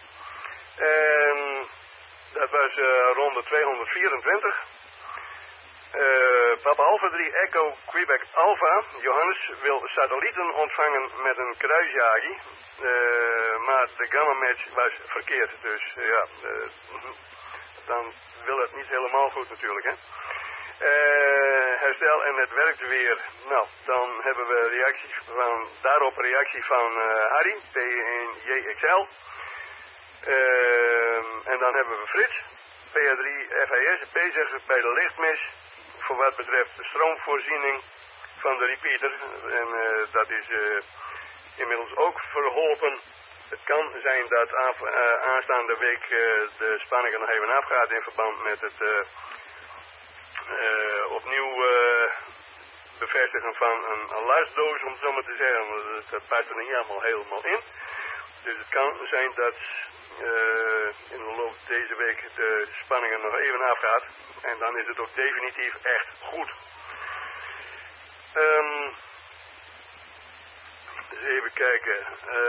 En dat was ronde 224. Papa Alpha 3 Echo Quebec Alpha. Johannes wil satellieten ontvangen met een kruisjagi. Maar de gamma match was verkeerd. Dus ja, dan wil het niet helemaal goed natuurlijk, hè. Herstel en het werkt weer. Nou, dan hebben we daarop reactie van Harry, P1JXL. En dan hebben we Frits, PA3 FIS, bezig bij de lichtmis. Voor wat betreft de stroomvoorziening van de repeater. En dat is inmiddels ook verholpen. Het kan zijn dat aanstaande week de spanningen nog even afgaat in verband met het opnieuw bevestigen van een luisdoos, om het zo maar te zeggen. Want dat past er niet helemaal in. Dus het kan zijn dat in de loop deze week de spanningen nog even afgaat. En dan is het ook definitief echt goed. Dus even kijken.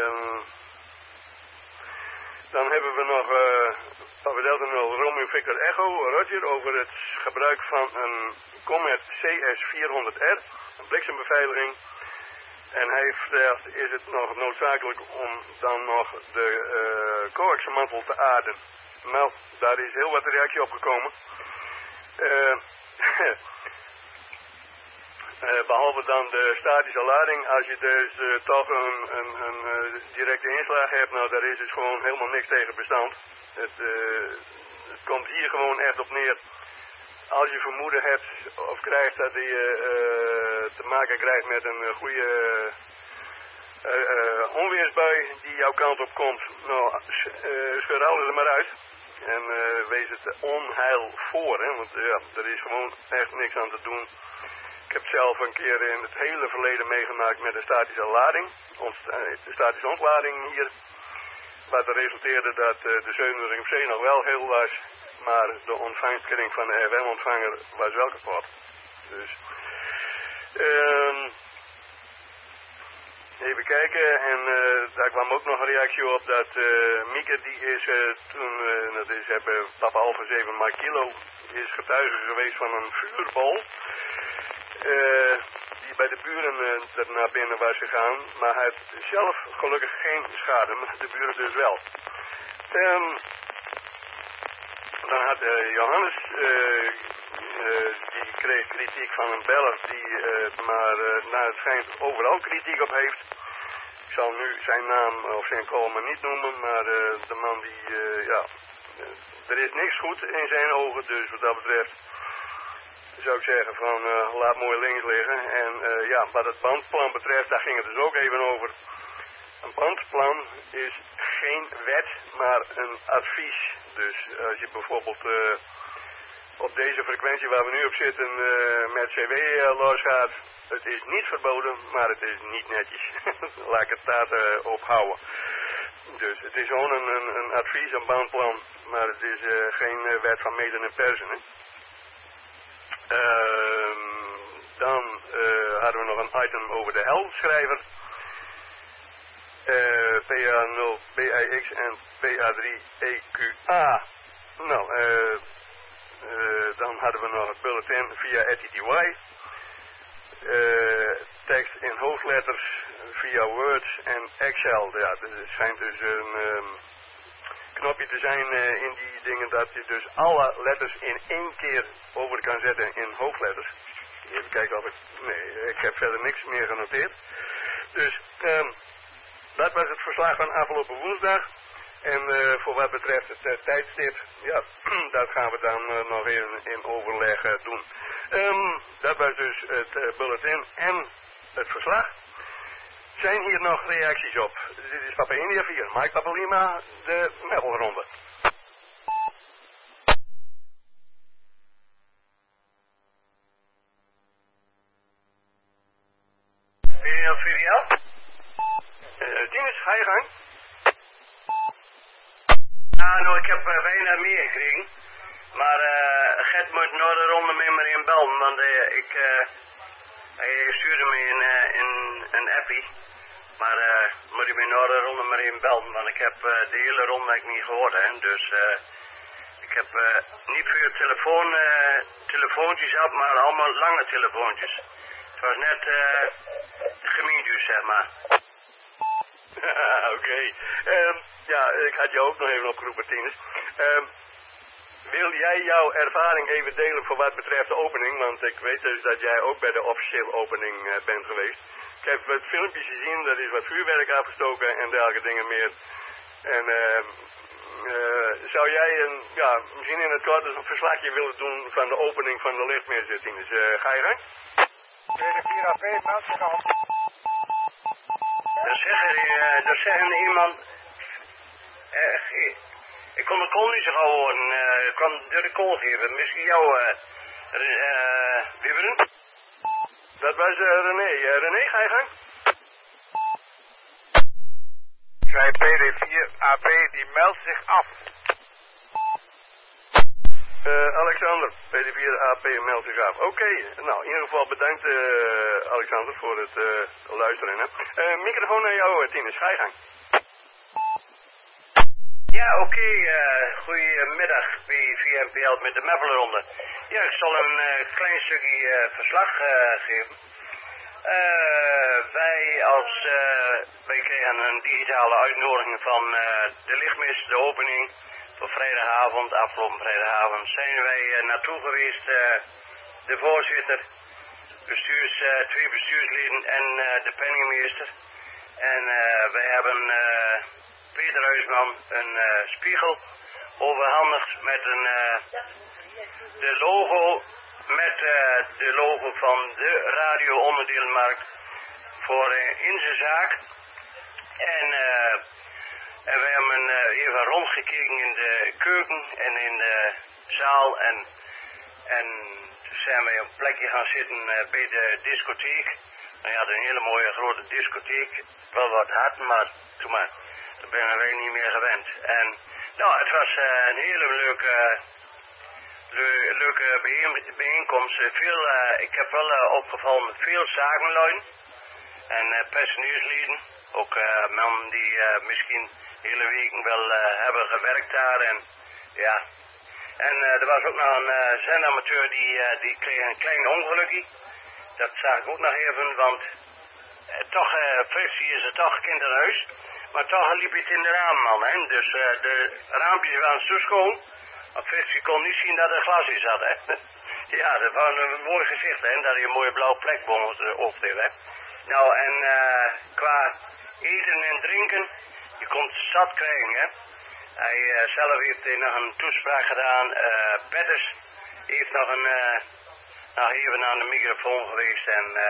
Dan hebben we nog Papa Delta 0 Romeo Victor Echo Roger over het gebruik van een Comet CS400R, een bliksembeveiliging. En hij vertelt, is het nog noodzakelijk om dan nog de coaxmantel te aarden? Nou, daar is heel wat reactie op gekomen. behalve dan de statische lading, als je dus toch een directe inslag hebt, nou daar is dus gewoon helemaal niks tegen bestand. Het komt hier gewoon echt op neer. Als je vermoeden hebt of krijgt dat je te maken krijgt met een goede onweersbui die jouw kant op komt, nou scheur alles er maar uit. En wees het onheil voor, hè? Want ja, er is gewoon echt niks aan te doen. Ik heb zelf een keer in het hele verleden meegemaakt met een statische lading, de statische ontlading hier. Wat er resulteerde dat de 705C nog wel heel was, maar de ontvangstkring van de FM-ontvanger was wel kapot. Dus, even kijken, en daar kwam ook nog een reactie op dat Mieke, die is toen, dat is hebben papa Alpha 7 Mike Kilo, is getuige geweest van een vuurbal. Die bij de buren er naar binnen was gegaan, maar hij heeft zelf gelukkig geen schade, maar de buren dus wel. Dan had Johannes, die kreeg kritiek van een beller die maar naar het schijnt overal kritiek op heeft. Ik zal nu zijn naam of zijn column niet noemen, maar de man die, er is niks goed in zijn ogen, dus wat dat betreft zou ik zeggen van laat mooi links liggen. En wat het bandplan betreft, daar ging het dus ook even over. Een bandplan is geen wet, maar een advies. Dus als je bijvoorbeeld op deze frequentie waar we nu op zitten met CW losgaat, het is niet verboden, maar het is niet netjes. Laat ik het daar ophouden. Dus het is gewoon een advies, een bandplan, maar het is geen wet van meten en persen. Hè? Dan hadden we nog een item over de helschrijver. PA0BIX en PA3EQA. Nou, dan hadden we nog het bulletin via TTY. Tekst in hoofdletters via Word en Excel. Ja, er schijnt dus een knopje te zijn in die dingen dat je dus alle letters in één keer over kan zetten in hoofdletters. Even kijken of ik heb verder niks meer genoteerd. Dus dat was het verslag van afgelopen woensdag. En voor wat betreft het tijdstip, ja, dat gaan we dan nog even in overleg doen. Dat was dus het bulletin en het verslag. Zijn hier nog reacties op? Dit is Papa India 4, Mike Papa Lima, de meppelronde. Filiaal? Tinus, ga je gang. Nou, ik heb bijna meer gekregen. Maar Gert moet nog een ronde met me in belden, want hij stuurde me een appie. Maar moet ik me nog een ronde maar in belden, want ik heb de hele ronde niet gehoord. Hè. Dus ik heb niet veel telefoontjes gehad, maar allemaal lange telefoontjes. Het was net gemietjes, zeg maar. Oké. Ja, ik had je ook nog even opgeroepen, Tinus. Wil jij jouw ervaring even delen voor wat betreft de opening? Want ik weet dus dat jij ook bij de officiële opening bent geweest. Ik heb wat filmpjes gezien, er is wat vuurwerk afgestoken en dergelijke dingen meer. En zou jij misschien in het kort een verslagje willen doen van de opening van de lichtmeester, Tinus? Ga je gang? Tweede 4AP, meld zich af. Er zeggen iemand... ik kon de call niet zo gauw horen. Ik kan de call geven. Misschien jou, Wibberen? Dat was René. René, ga je gang? Zij PD4AP, die meldt zich af. Alexander, PD4AP meldt zich af. Oké, nou in ieder geval bedankt Alexander voor het luisteren. Hè. Microfoon naar jou, Tinus, ga je gang. Ja, oké. Goedemiddag bij VMPL met de Meppelenronde. Ja, ik zal een klein stukje verslag geven. Wij kregen een digitale uitnodiging van de lichtmis, de opening. Voor vrijdagavond, afgelopen vrijdagavond, zijn wij naartoe geweest de voorzitter, twee bestuursleden en de penningmeester. En wij hebben Peter Huisman een spiegel overhandigd met de logo van de radio-onderdeelmarkt voor in zijn zaak. En we hebben even rondgekeken in de keuken en in de zaal en toen zijn we op een plekje gaan zitten bij de discotheek. Nou ja, een hele mooie grote discotheek, wel wat hard, maar toen maar, daar ben wij niet meer gewend. En nou, het was een hele leuke bijeenkomst. Ik heb wel opgevallen met veel zakenlui en personeelsleden. Ook mannen die misschien hele weken wel hebben gewerkt daar. En ja. En er was ook nog een zendamateur die kreeg een klein ongelukje. Dat zag ik ook nog even, want toch, frictie is er toch kinderhuis. Maar toch liep het in de raam, man. Hè? Dus de raampjes waren zo schoon. Maar frictie kon niet zien dat er glas in zat, hè. Ja, dat was een mooi gezicht, hè. Dat hij een mooie blauwe plek boven zijn hoofd heeft, hè. Nou, en qua eten en drinken, je kon het zat krijgen, hè. Hij zelf heeft nog een toespraak gedaan. Petters heeft nog even aan de microfoon geweest.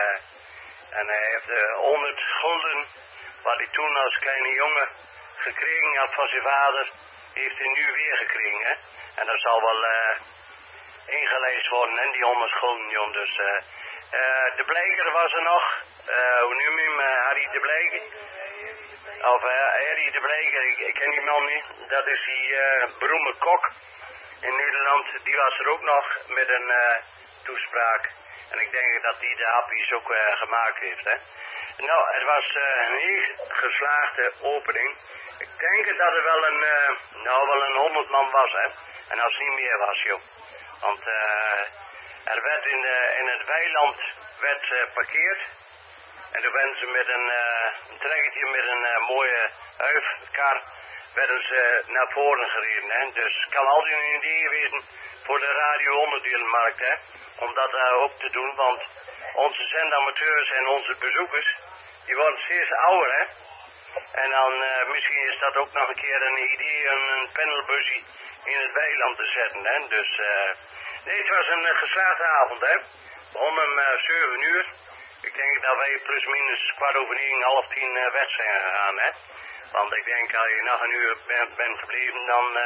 En hij heeft 100 gulden, wat hij toen als kleine jongen gekregen had van zijn vader, heeft hij nu weer gekregen. Hè? En dat zal wel ingelijst worden, hè, die 100 gulden, jong. Dus de Blijker was er nog. Hoe noem je hem? Harry de Blijker. Of Harry de Blijker, ik ken die man niet. Dat is die beroemde kok in Nederland. Die was er ook nog met een toespraak. En ik denk dat hij de happies ook gemaakt heeft. Hè. Nou, het was een heel geslaagde opening. Ik denk dat er wel een 100 man was, hè. En als het niet meer was, joh. Want er werd in het weiland parkeerd. En toen werden ze met een trekketje met een mooie huifkar werden ze naar voren gereden. Hè. Dus het kan altijd een idee geweest voor de radio-onderdeelmarkt, hè, om dat ook te doen. Want onze zendamateurs en onze bezoekers, die worden steeds ouder, hè. En dan misschien is dat ook nog een keer een idee om een panelbusje in het weiland te zetten, hè. Dus nee, het was een geslaagde avond, hè. Om 7 uur. Ik denk dat wij plus minus 9:15 weg zijn gegaan, hè. Want ik denk als je nog een uur bent gebleven, dan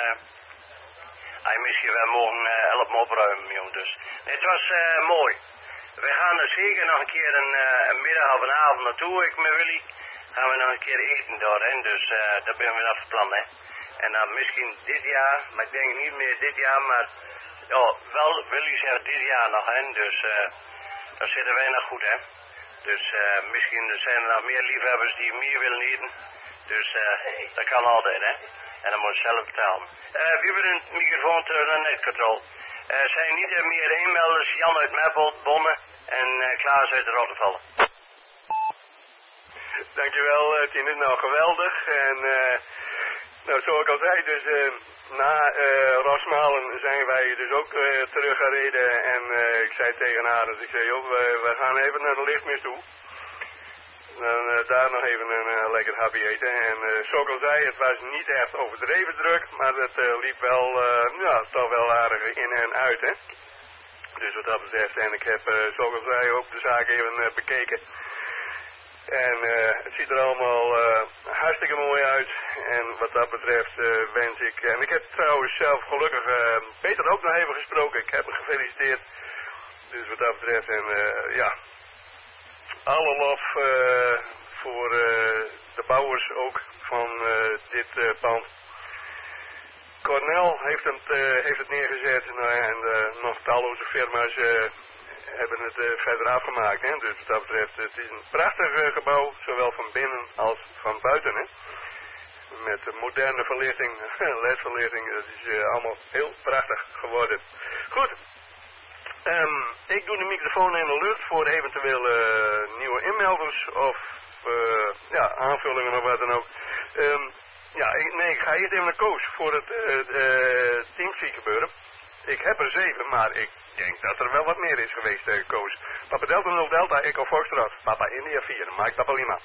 hij misschien wel morgen 11 opruimen, jong. Dus het was mooi. We gaan er zeker nog een keer een middag of een avond naartoe. Ik met Willy gaan we nog een keer eten daar, hè. Dus daar ben we af plan, hè. En dan misschien dit jaar, maar ik denk niet meer dit jaar, maar ja, wel Willy zegt dit jaar nog, hè. Dus daar zitten wij nog goed, hè. Dus misschien zijn er nog meer liefhebbers die meer willen eten. Dus dat kan altijd, hè. En dan moet je zelf betalen. Wie wil een microfoon terug naar netcontrol? Zijn niet meer inmelders, Jan uit Meppel, Bonne en Klaas uit Rottevallen. Dankjewel, Tine. Nou, geweldig. En nou, zoals ik al zei, dus na Rosmalen zijn wij dus ook teruggereden. En ik zei tegen haar, dus ik zei, joh, we gaan even naar de lichtmis toe. Dan daar nog even een lekker hapje eten. En zoals ik al zei, het was niet echt overdreven druk, maar het liep wel, ja, toch wel aardig in en uit, hè. Dus wat dat betreft, en ik heb, zoals ik al zei, ook de zaak even bekeken. En het ziet er allemaal hartstikke mooi uit. En wat dat betreft wens ik... En ik heb trouwens zelf gelukkig Peter ook nog even gesproken. Ik heb hem gefeliciteerd. Dus wat dat betreft, en ja... Alle lof voor de bouwers ook van dit pand. Cornel heeft het neergezet. Nou ja, en nog talloze firma's hebben het verder afgemaakt. Hè? Dus wat dat betreft, het is een prachtig gebouw, zowel van binnen als van buiten. Hè? Met moderne verlichting, LED-verlichting, dat is allemaal heel prachtig geworden. Goed, ik doe de microfoon in de lucht voor eventuele nieuwe inmelders of ja, aanvullingen of wat dan ook. Ja, ik ga eerst even naar Koos voor het Teamspeak gebeuren. Ik heb er 7, maar ik denk dat er wel wat meer is geweest, Koos. Papa Delta 0 Delta, Echo Foxtrot. Papa India 4, Mike Papa Lima.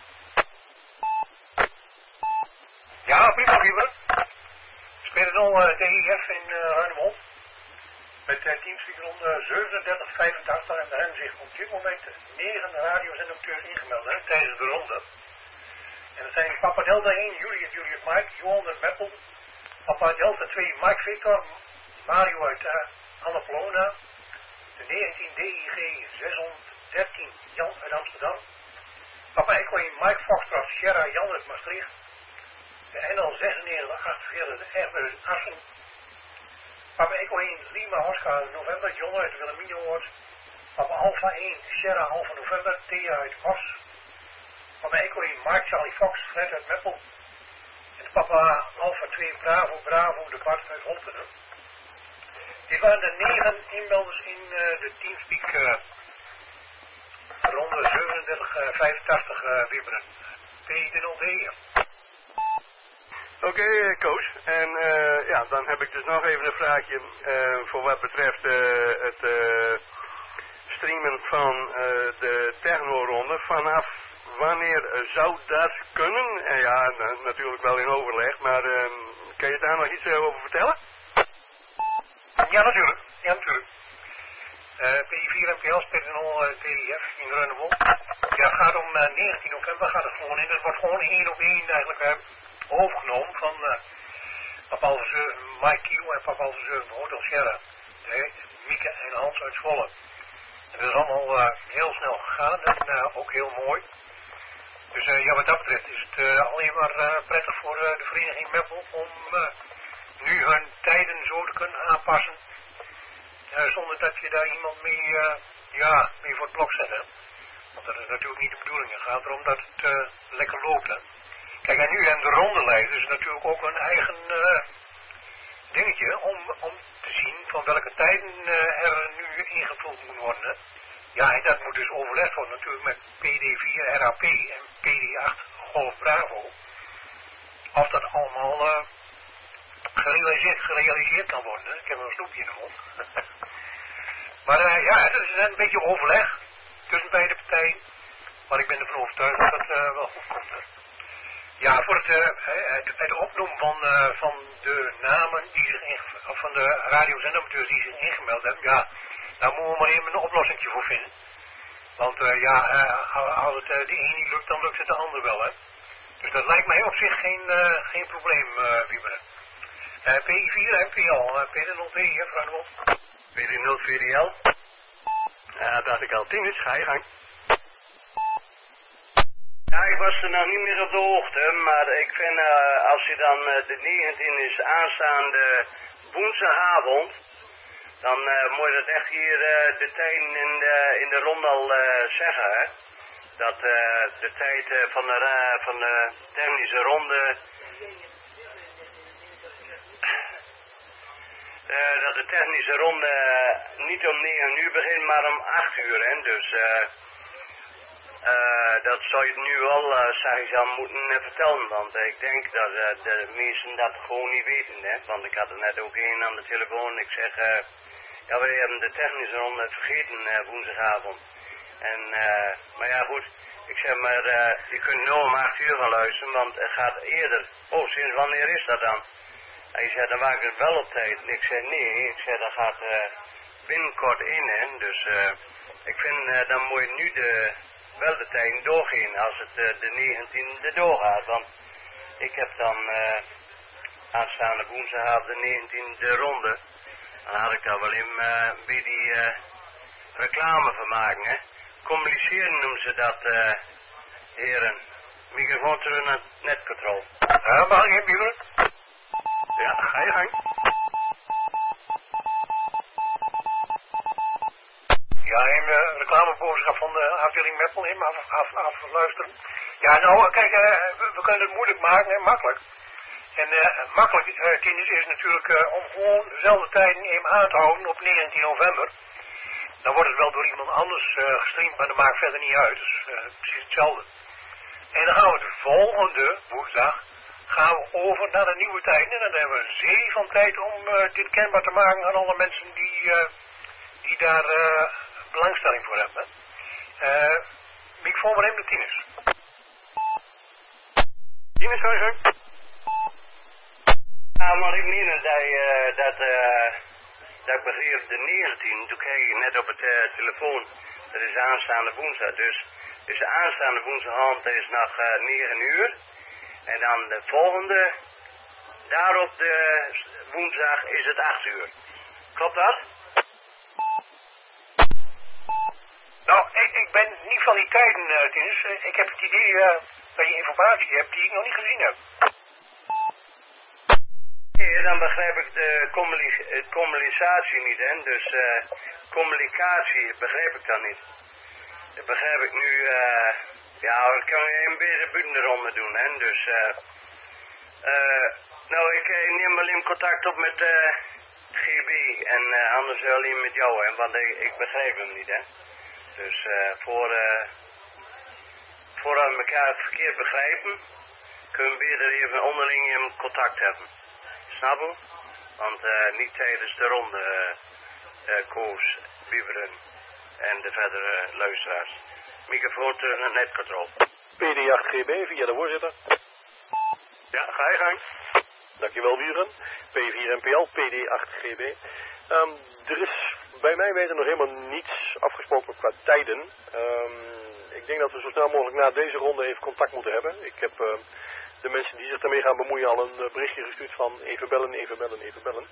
Ja, prima, Wieber. We spelen nu DIF in Ruinemond. Met teamspeak ronde 3785 en er hebben zich op dit moment 9 radio's en acteurs ingemeld tijdens de ronde. En dat zijn Papa Delta 1, Juliet Mike, Johan en Meppel. Papa Delta 2, Mike Victor, Mario uit Annapolona. De 19 DIG 613, Jan uit Amsterdam. Papa Echo 1, Mike Foxtrot, Sierra, Jan uit Maastricht. De NL 9648, de Airbus Assen. Papa Echo 1, Lima Oscar, November, John uit Wilhelminaoord. Papa Alpha 1, Sierra Alpha November, Thea uit Os. Papa Echo 1, Mark Charlie Fox, Fred uit Meppel. En Papa Alpha 2, Bravo, de Bart uit Holtenen. Dit waren de 9 inmelders in de Teamspeak ronde 3785 Wibberen. P0D. Oké, Koos. En ja, dan heb ik dus nog even een vraagje voor wat betreft het streamen van de techno-ronde. Vanaf wanneer zou dat kunnen? Ja, natuurlijk wel in overleg, maar kan je daar nog iets over vertellen? Ja, natuurlijk. P4 NPL speelt een TIF in Ruinemond. Ja, het gaat om 19 november gaat het gewoon in. Het wordt gewoon 1 op 1 eigenlijk overgenomen van Papa Alpha 7 Mike Kiel en Papa Alpha 7 Hotel Sierra. Mieke en Hans uit Zwolle. En dat is allemaal heel snel gegaan en ook heel mooi. Dus ja, wat dat betreft is het alleen maar prettig voor de vereniging Meppel om nu hun tijden zo te kunnen aanpassen. Zonder dat je daar iemand mee voor het blok zet. Hè? Want dat is natuurlijk niet de bedoeling. Het gaat erom dat het lekker loopt. Hè? Kijk, en nu aan de ronde leiden is natuurlijk ook een eigen dingetje om te zien van welke tijden er nu ingevuld moeten worden. Hè? Ja, en dat moet dus overlegd worden natuurlijk met PD4 RAP en PD8 Golf Bravo. Of dat allemaal gerealiseerd kan worden. Hè? Ik heb nog een snoepje in de mond. Maar ja, het is een beetje overleg tussen beide partijen. Maar ik ben ervan overtuigd dat het wel goed komt. Hè? Ja, voor het opnoemen van de namen die zich of van de radio's en amateurs die zich ingemeld hebben, ja, daar moeten we maar even een oplossing voor vinden. Want als het de een niet lukt, dan lukt het de ander wel, hè. Dus dat lijkt mij op zich geen probleem, Wieberen. P4 NPL, PD0D, Ruinemond. PD0VDL. Dat ik al 10 is, ga je gang. Ja, ik was er nog niet meer op de hoogte, maar ik vind als je dan de 19 is aanstaande woensdagavond, dan moet je dat echt hier de tijden in de ronde al zeggen, hè. Dat de tijd van de technische ronde, dat de technische ronde niet om 9 uur begint, maar om 8 uur, hè. Dus dat zou je nu wel, zeg ik al, moeten vertellen, want ik denk dat de mensen dat gewoon niet weten, hè. Want ik had er net ook een aan de telefoon, ik zeg, ja, we hebben de technische ronde vergeten woensdagavond. En, maar ja goed, ik zeg maar, je kunt nu om 8 uur gaan luisteren, want het gaat eerder. Oh, sinds wanneer is dat dan? Hij zei, dan maak ik het wel op tijd. En ik zei, nee, ik zei, dat gaat binnenkort in, hè. Dus ik vind, dan moet je nu wel de tijd doorgaan als het de 19e doorgaat. Want ik heb dan aanstaande woensdagavond de 19e ronde. Dan had ik daar wel in bij die reclame van maken, hè. Communiceren noemen ze dat, heren. Microfoon terug naar het netcontrole. Ja, mag ik even, Ja, ga je gang. Ja, een reclameboodschap van de afdeling Meppel in, afluisteren. Ja, nou, kijk, we kunnen het moeilijk maken, hè, makkelijk. En makkelijk, kinders, is natuurlijk om gewoon dezelfde tijden even aan te houden op 19 november. Dan wordt het wel door iemand anders gestreamd, maar dat maakt verder niet uit. Dus precies hetzelfde. En dan gaan we de volgende woensdag gaan we over naar de nieuwe tijden. En dan hebben we een zee van tijd om dit kenbaar te maken aan alle mensen die daar belangstelling voor hebben. Microfoon neemt de Tinus. Tinus, ga je gang. Nou, maar ik meen dat ik begreep de 19, toen kreeg je net op het telefoon, dat is aanstaande woensdag, dus de aanstaande woensdagavond is nog 9 uur. En dan de volgende, daarop de woensdag is het 8 uur. Klopt dat? Nou, ik ben niet van die tijden, Tinus. Ik heb het idee dat je informatie hebt die ik nog niet gezien heb. Ja, dan begrijp ik de communicatie niet, hè. Dus communicatie begrijp ik dan niet. Dat begrijp ik nu, ja, ik kan een beetje buiten eronder doen, hè. Dus, nou, ik neem alleen contact op met GB en anders alleen met jou, hè. Want ik begrijp hem niet, hè. Dus voordat we elkaar verkeerd begrijpen, kunnen we beter even onderling in contact hebben. Snap je? Want niet tijdens de ronde, Koos, Wieberen en de verdere luisteraars. Microfoon terug net controle. PD8GB via de voorzitter. Ja, ga je gang. Dankjewel, Wieberen. P4NPL, PD8GB. Er is bij mij weten nog helemaal niets afgesproken qua tijden. Ik denk dat we zo snel mogelijk na deze ronde even contact moeten hebben. Ik heb de mensen die zich daarmee gaan bemoeien al een berichtje gestuurd van even bellen, even bellen, even bellen.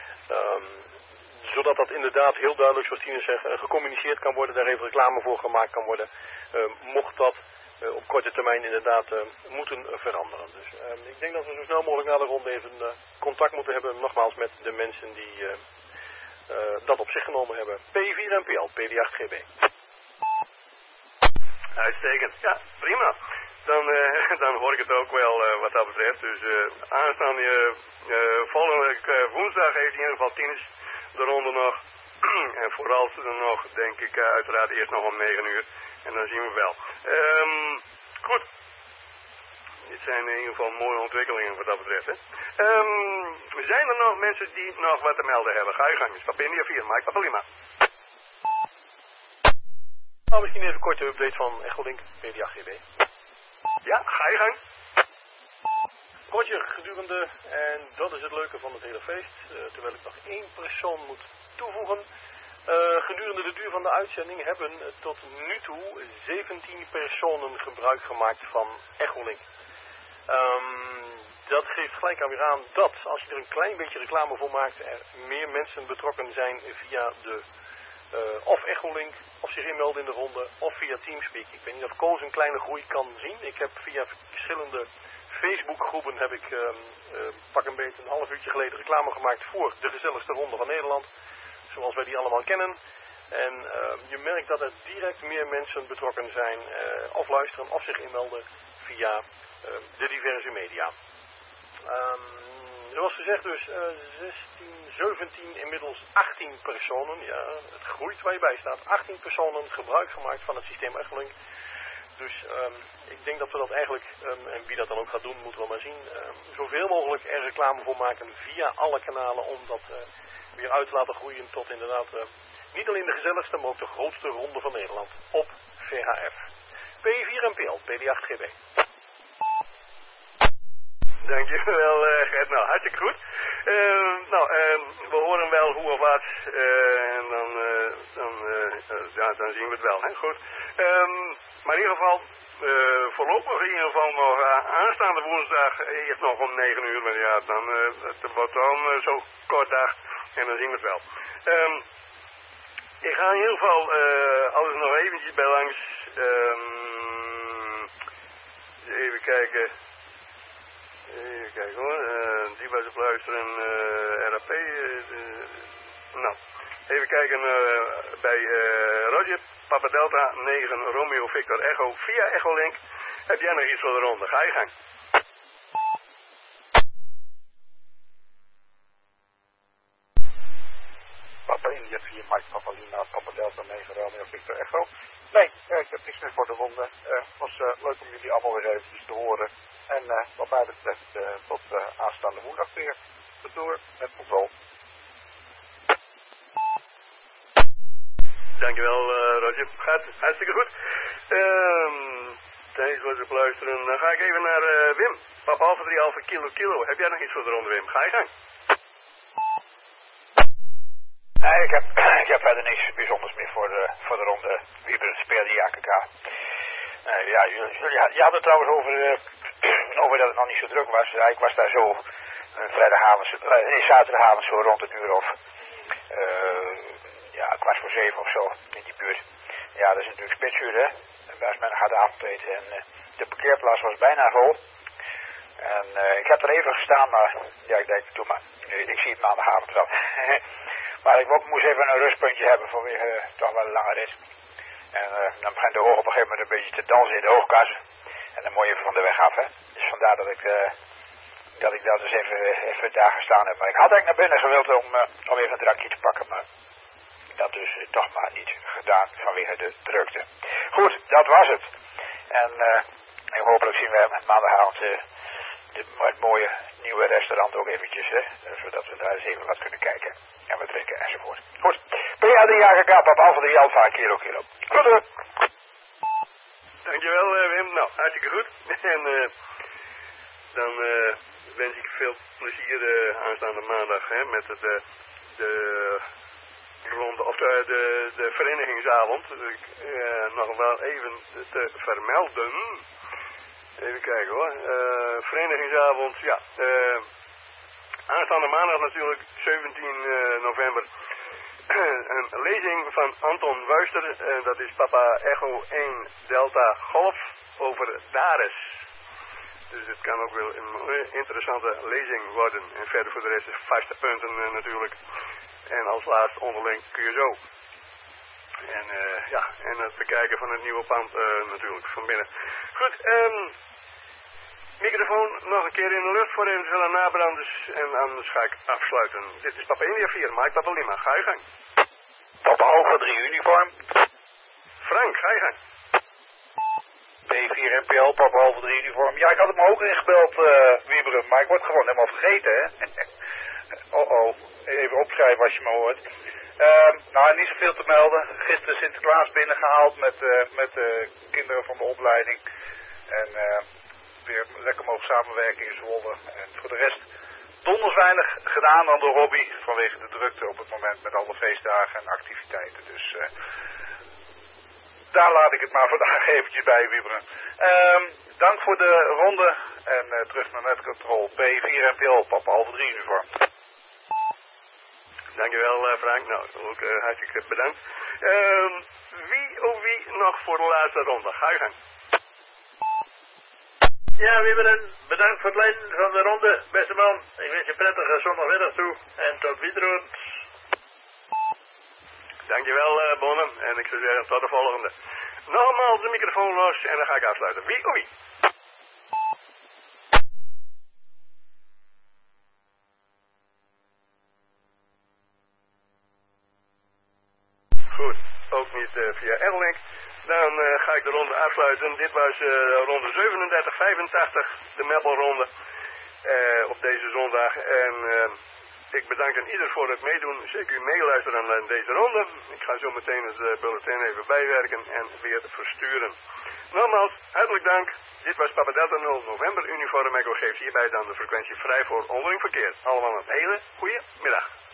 Zodat dat inderdaad heel duidelijk, zoals Tine zegt, gecommuniceerd kan worden, daar even reclame voor gemaakt kan worden. Mocht dat op korte termijn inderdaad moeten veranderen. Dus ik denk dat we zo snel mogelijk na de ronde even contact moeten hebben, nogmaals met de mensen die dat op zich genomen hebben. P4NPL, PD8GB. Uitstekend. Ja, prima. Dan hoor ik het ook wel wat dat betreft. Dus aanstaande volgende woensdag heeft in ieder geval Tinus de ronde nog. En vooral nog, denk ik, uiteraard eerst nog om 9 uur. En dan zien we wel. Goed. Dit zijn in ieder geval mooie ontwikkelingen wat dat betreft. Hè. Zijn er nog mensen die nog wat te melden hebben? Ga je gang. Stapendia 4, Mike Papalima. Nou, misschien even een korte update van Echolink, PD8GB. Ja, ga je gang. Roger, gedurende, en dat is het leuke van het hele feest, terwijl ik nog 1 persoon moet toevoegen. Gedurende de duur van de uitzending hebben tot nu toe 17 personen gebruik gemaakt van Echolink. Dat geeft gelijk aan weer aan dat, als je er een klein beetje reclame voor maakt, er meer mensen betrokken zijn via de of Echolink, of zich inmelden in de ronde, of via Teamspeak. Ik weet niet of Koos een kleine groei kan zien. Ik heb via verschillende Facebookgroepen heb ik pak een beetje een half uurtje geleden reclame gemaakt voor de gezelligste ronde van Nederland. Zoals wij die allemaal kennen. En je merkt dat er direct meer mensen betrokken zijn, of luisteren, of zich inmelden via de diverse media. Zoals gezegd dus 16, 17, inmiddels 18 personen. Ja, het groeit waar je bij staat. 18 personen gebruik gemaakt van het systeem Echolink. Dus ik denk dat we dat eigenlijk, en wie dat dan ook gaat doen, moeten we maar zien, zoveel mogelijk er reclame voor maken via alle kanalen om dat weer uit te laten groeien tot inderdaad niet alleen de gezelligste, maar ook de grootste ronde van Nederland op VHF. P4NPL, PD8GB. Dankjewel Gert, nou hartstikke goed. We horen wel hoe of wat en dan zien we het wel, hè? Goed. Maar in ieder geval, voorlopig in ieder geval nog aanstaande woensdag eerst nog om 9 uur, maar ja, het wordt dan zo kort dag en dan zien we het wel. Ik ga in ieder geval alles nog eventjes bij langs, even kijken. Even kijken hoor, die was op luisteren, RAP, nou, even kijken bij Roger, Papa Delta 9, Romeo Victor Echo, via Echolink. Heb jij nog iets voor de ronde? Ga je gang. Papa India B4 Mike Papa Lima, Papa Delta 9 Romeo Victor Echo. Nee, ik heb niks meer voor de ronde. Het was leuk om jullie allemaal weer eventjes te horen. En wat mij betreft tot aanstaande woensdag weer. De Tour met controle. Dankjewel, Roger. Gaat hartstikke goed. Thanks voor het luisteren. Dan ga ik even naar Wim. Papa Alpha 3 Alpha Kilo. Heb jij nog iets voor de ronde, Wim? Ga je gang. Nee, ik heb verder niks bijzonders meer voor de ronde. Wie speelde die AKK. Ja, je had het trouwens over dat het nog niet zo druk was. Ja, ik was daar zo zaterdagavond zo rond het uur of 6:15 of zo in die buurt. Ja, dat is natuurlijk spitsuur, hè. Daar is men gaat avondeten en de parkeerplaats was bijna vol. En ik heb er even gestaan, maar ja, ik denk, doe maar. Ik zie het maandagavond wel. Maar ik moest even een rustpuntje hebben vanwege toch wel een lange rit. En dan begint de hoog op een gegeven moment een beetje te dansen in de hoogkas. En dan moet je even van de weg af, hè. Dus vandaar dat ik daar dus even daar gestaan heb. Maar ik had eigenlijk naar binnen gewild om even een drankje te pakken, maar dat dus toch maar niet gedaan vanwege de drukte. Goed, dat was het. En hopelijk zien we maandagavond het mooie nieuwe restaurant ook eventjes, hè. Zodat we daar eens even wat kunnen kijken. En wat drinken enzovoort. Goed. PAD AGK, Papa Alpha 3 Alpha Kilo. Goed hoor. Dankjewel, Wim. Nou, hartstikke goed. En dan wens ik veel plezier aanstaande maandag, hè, met de ronde, of de verenigingsavond. Nog wel even te vermelden. Even kijken hoor. Verenigingsavond, ja. Aanstaande maandag natuurlijk, 17 november. Een lezing van Anton Wuister. Dat is Papa Echo 1 Delta Golf over Dares. Dus het kan ook wel een interessante lezing worden. En verder voor de rest is vaste punten natuurlijk. En als laatst onderling QSO. En en het bekijken van het nieuwe pand natuurlijk van binnen. Goed, microfoon nog een keer in de lucht voor eventuele nabranders. En anders ga ik afsluiten. Dit is Papa India 4, Mike Papa Lima. Ga je gang. Papa Alpha 3 uniform. Frank, ga je gang. B4 NPL, Papa Alpha 3 uniform. Ja, ik had hem ook ingebeld, Wieberen, maar ik word gewoon helemaal vergeten, hè. Even opschrijven als je me hoort. Nou, niet zoveel te melden. Gisteren Sinterklaas binnengehaald met de kinderen van de opleiding. En weer lekker mogen samenwerken in Zwolle. En voor de rest donders weinig gedaan dan door Robbie. Vanwege de drukte op het moment met alle feestdagen en activiteiten. Dus daar laat ik het maar vandaag eventjes bij wieberen. Dank voor de ronde. En terug naar netcontrol. B4 NPL, Papa Alpha 3 uniform. Dankjewel Frank. Nou, ook hartstikke bedankt. Wie nog voor de laatste ronde? Ga je gang. Ja, Wieberen, bedankt voor het leiden van de ronde, beste man. Ik wens je prettige zondagmiddag toe en tot wederhoor. Dankjewel Bonne. En ik zou zeggen tot de volgende. Nogmaals de microfoon los en dan ga ik afsluiten. Wie? Goed, ook niet via L-Link. Dan ga ik de ronde afsluiten. Dit was ronde 37-85, de Meppelronde op deze zondag. En ik bedank aan ieder voor het meedoen. Zeker meeluisteren aan deze ronde. Ik ga zo meteen het bulletin even bijwerken en weer versturen. Nogmaals, hartelijk dank. Dit was Papa Delta 0 November Uniform Echo geeft hierbij dan de frequentie vrij voor onderling verkeer. Allemaal een hele goede middag.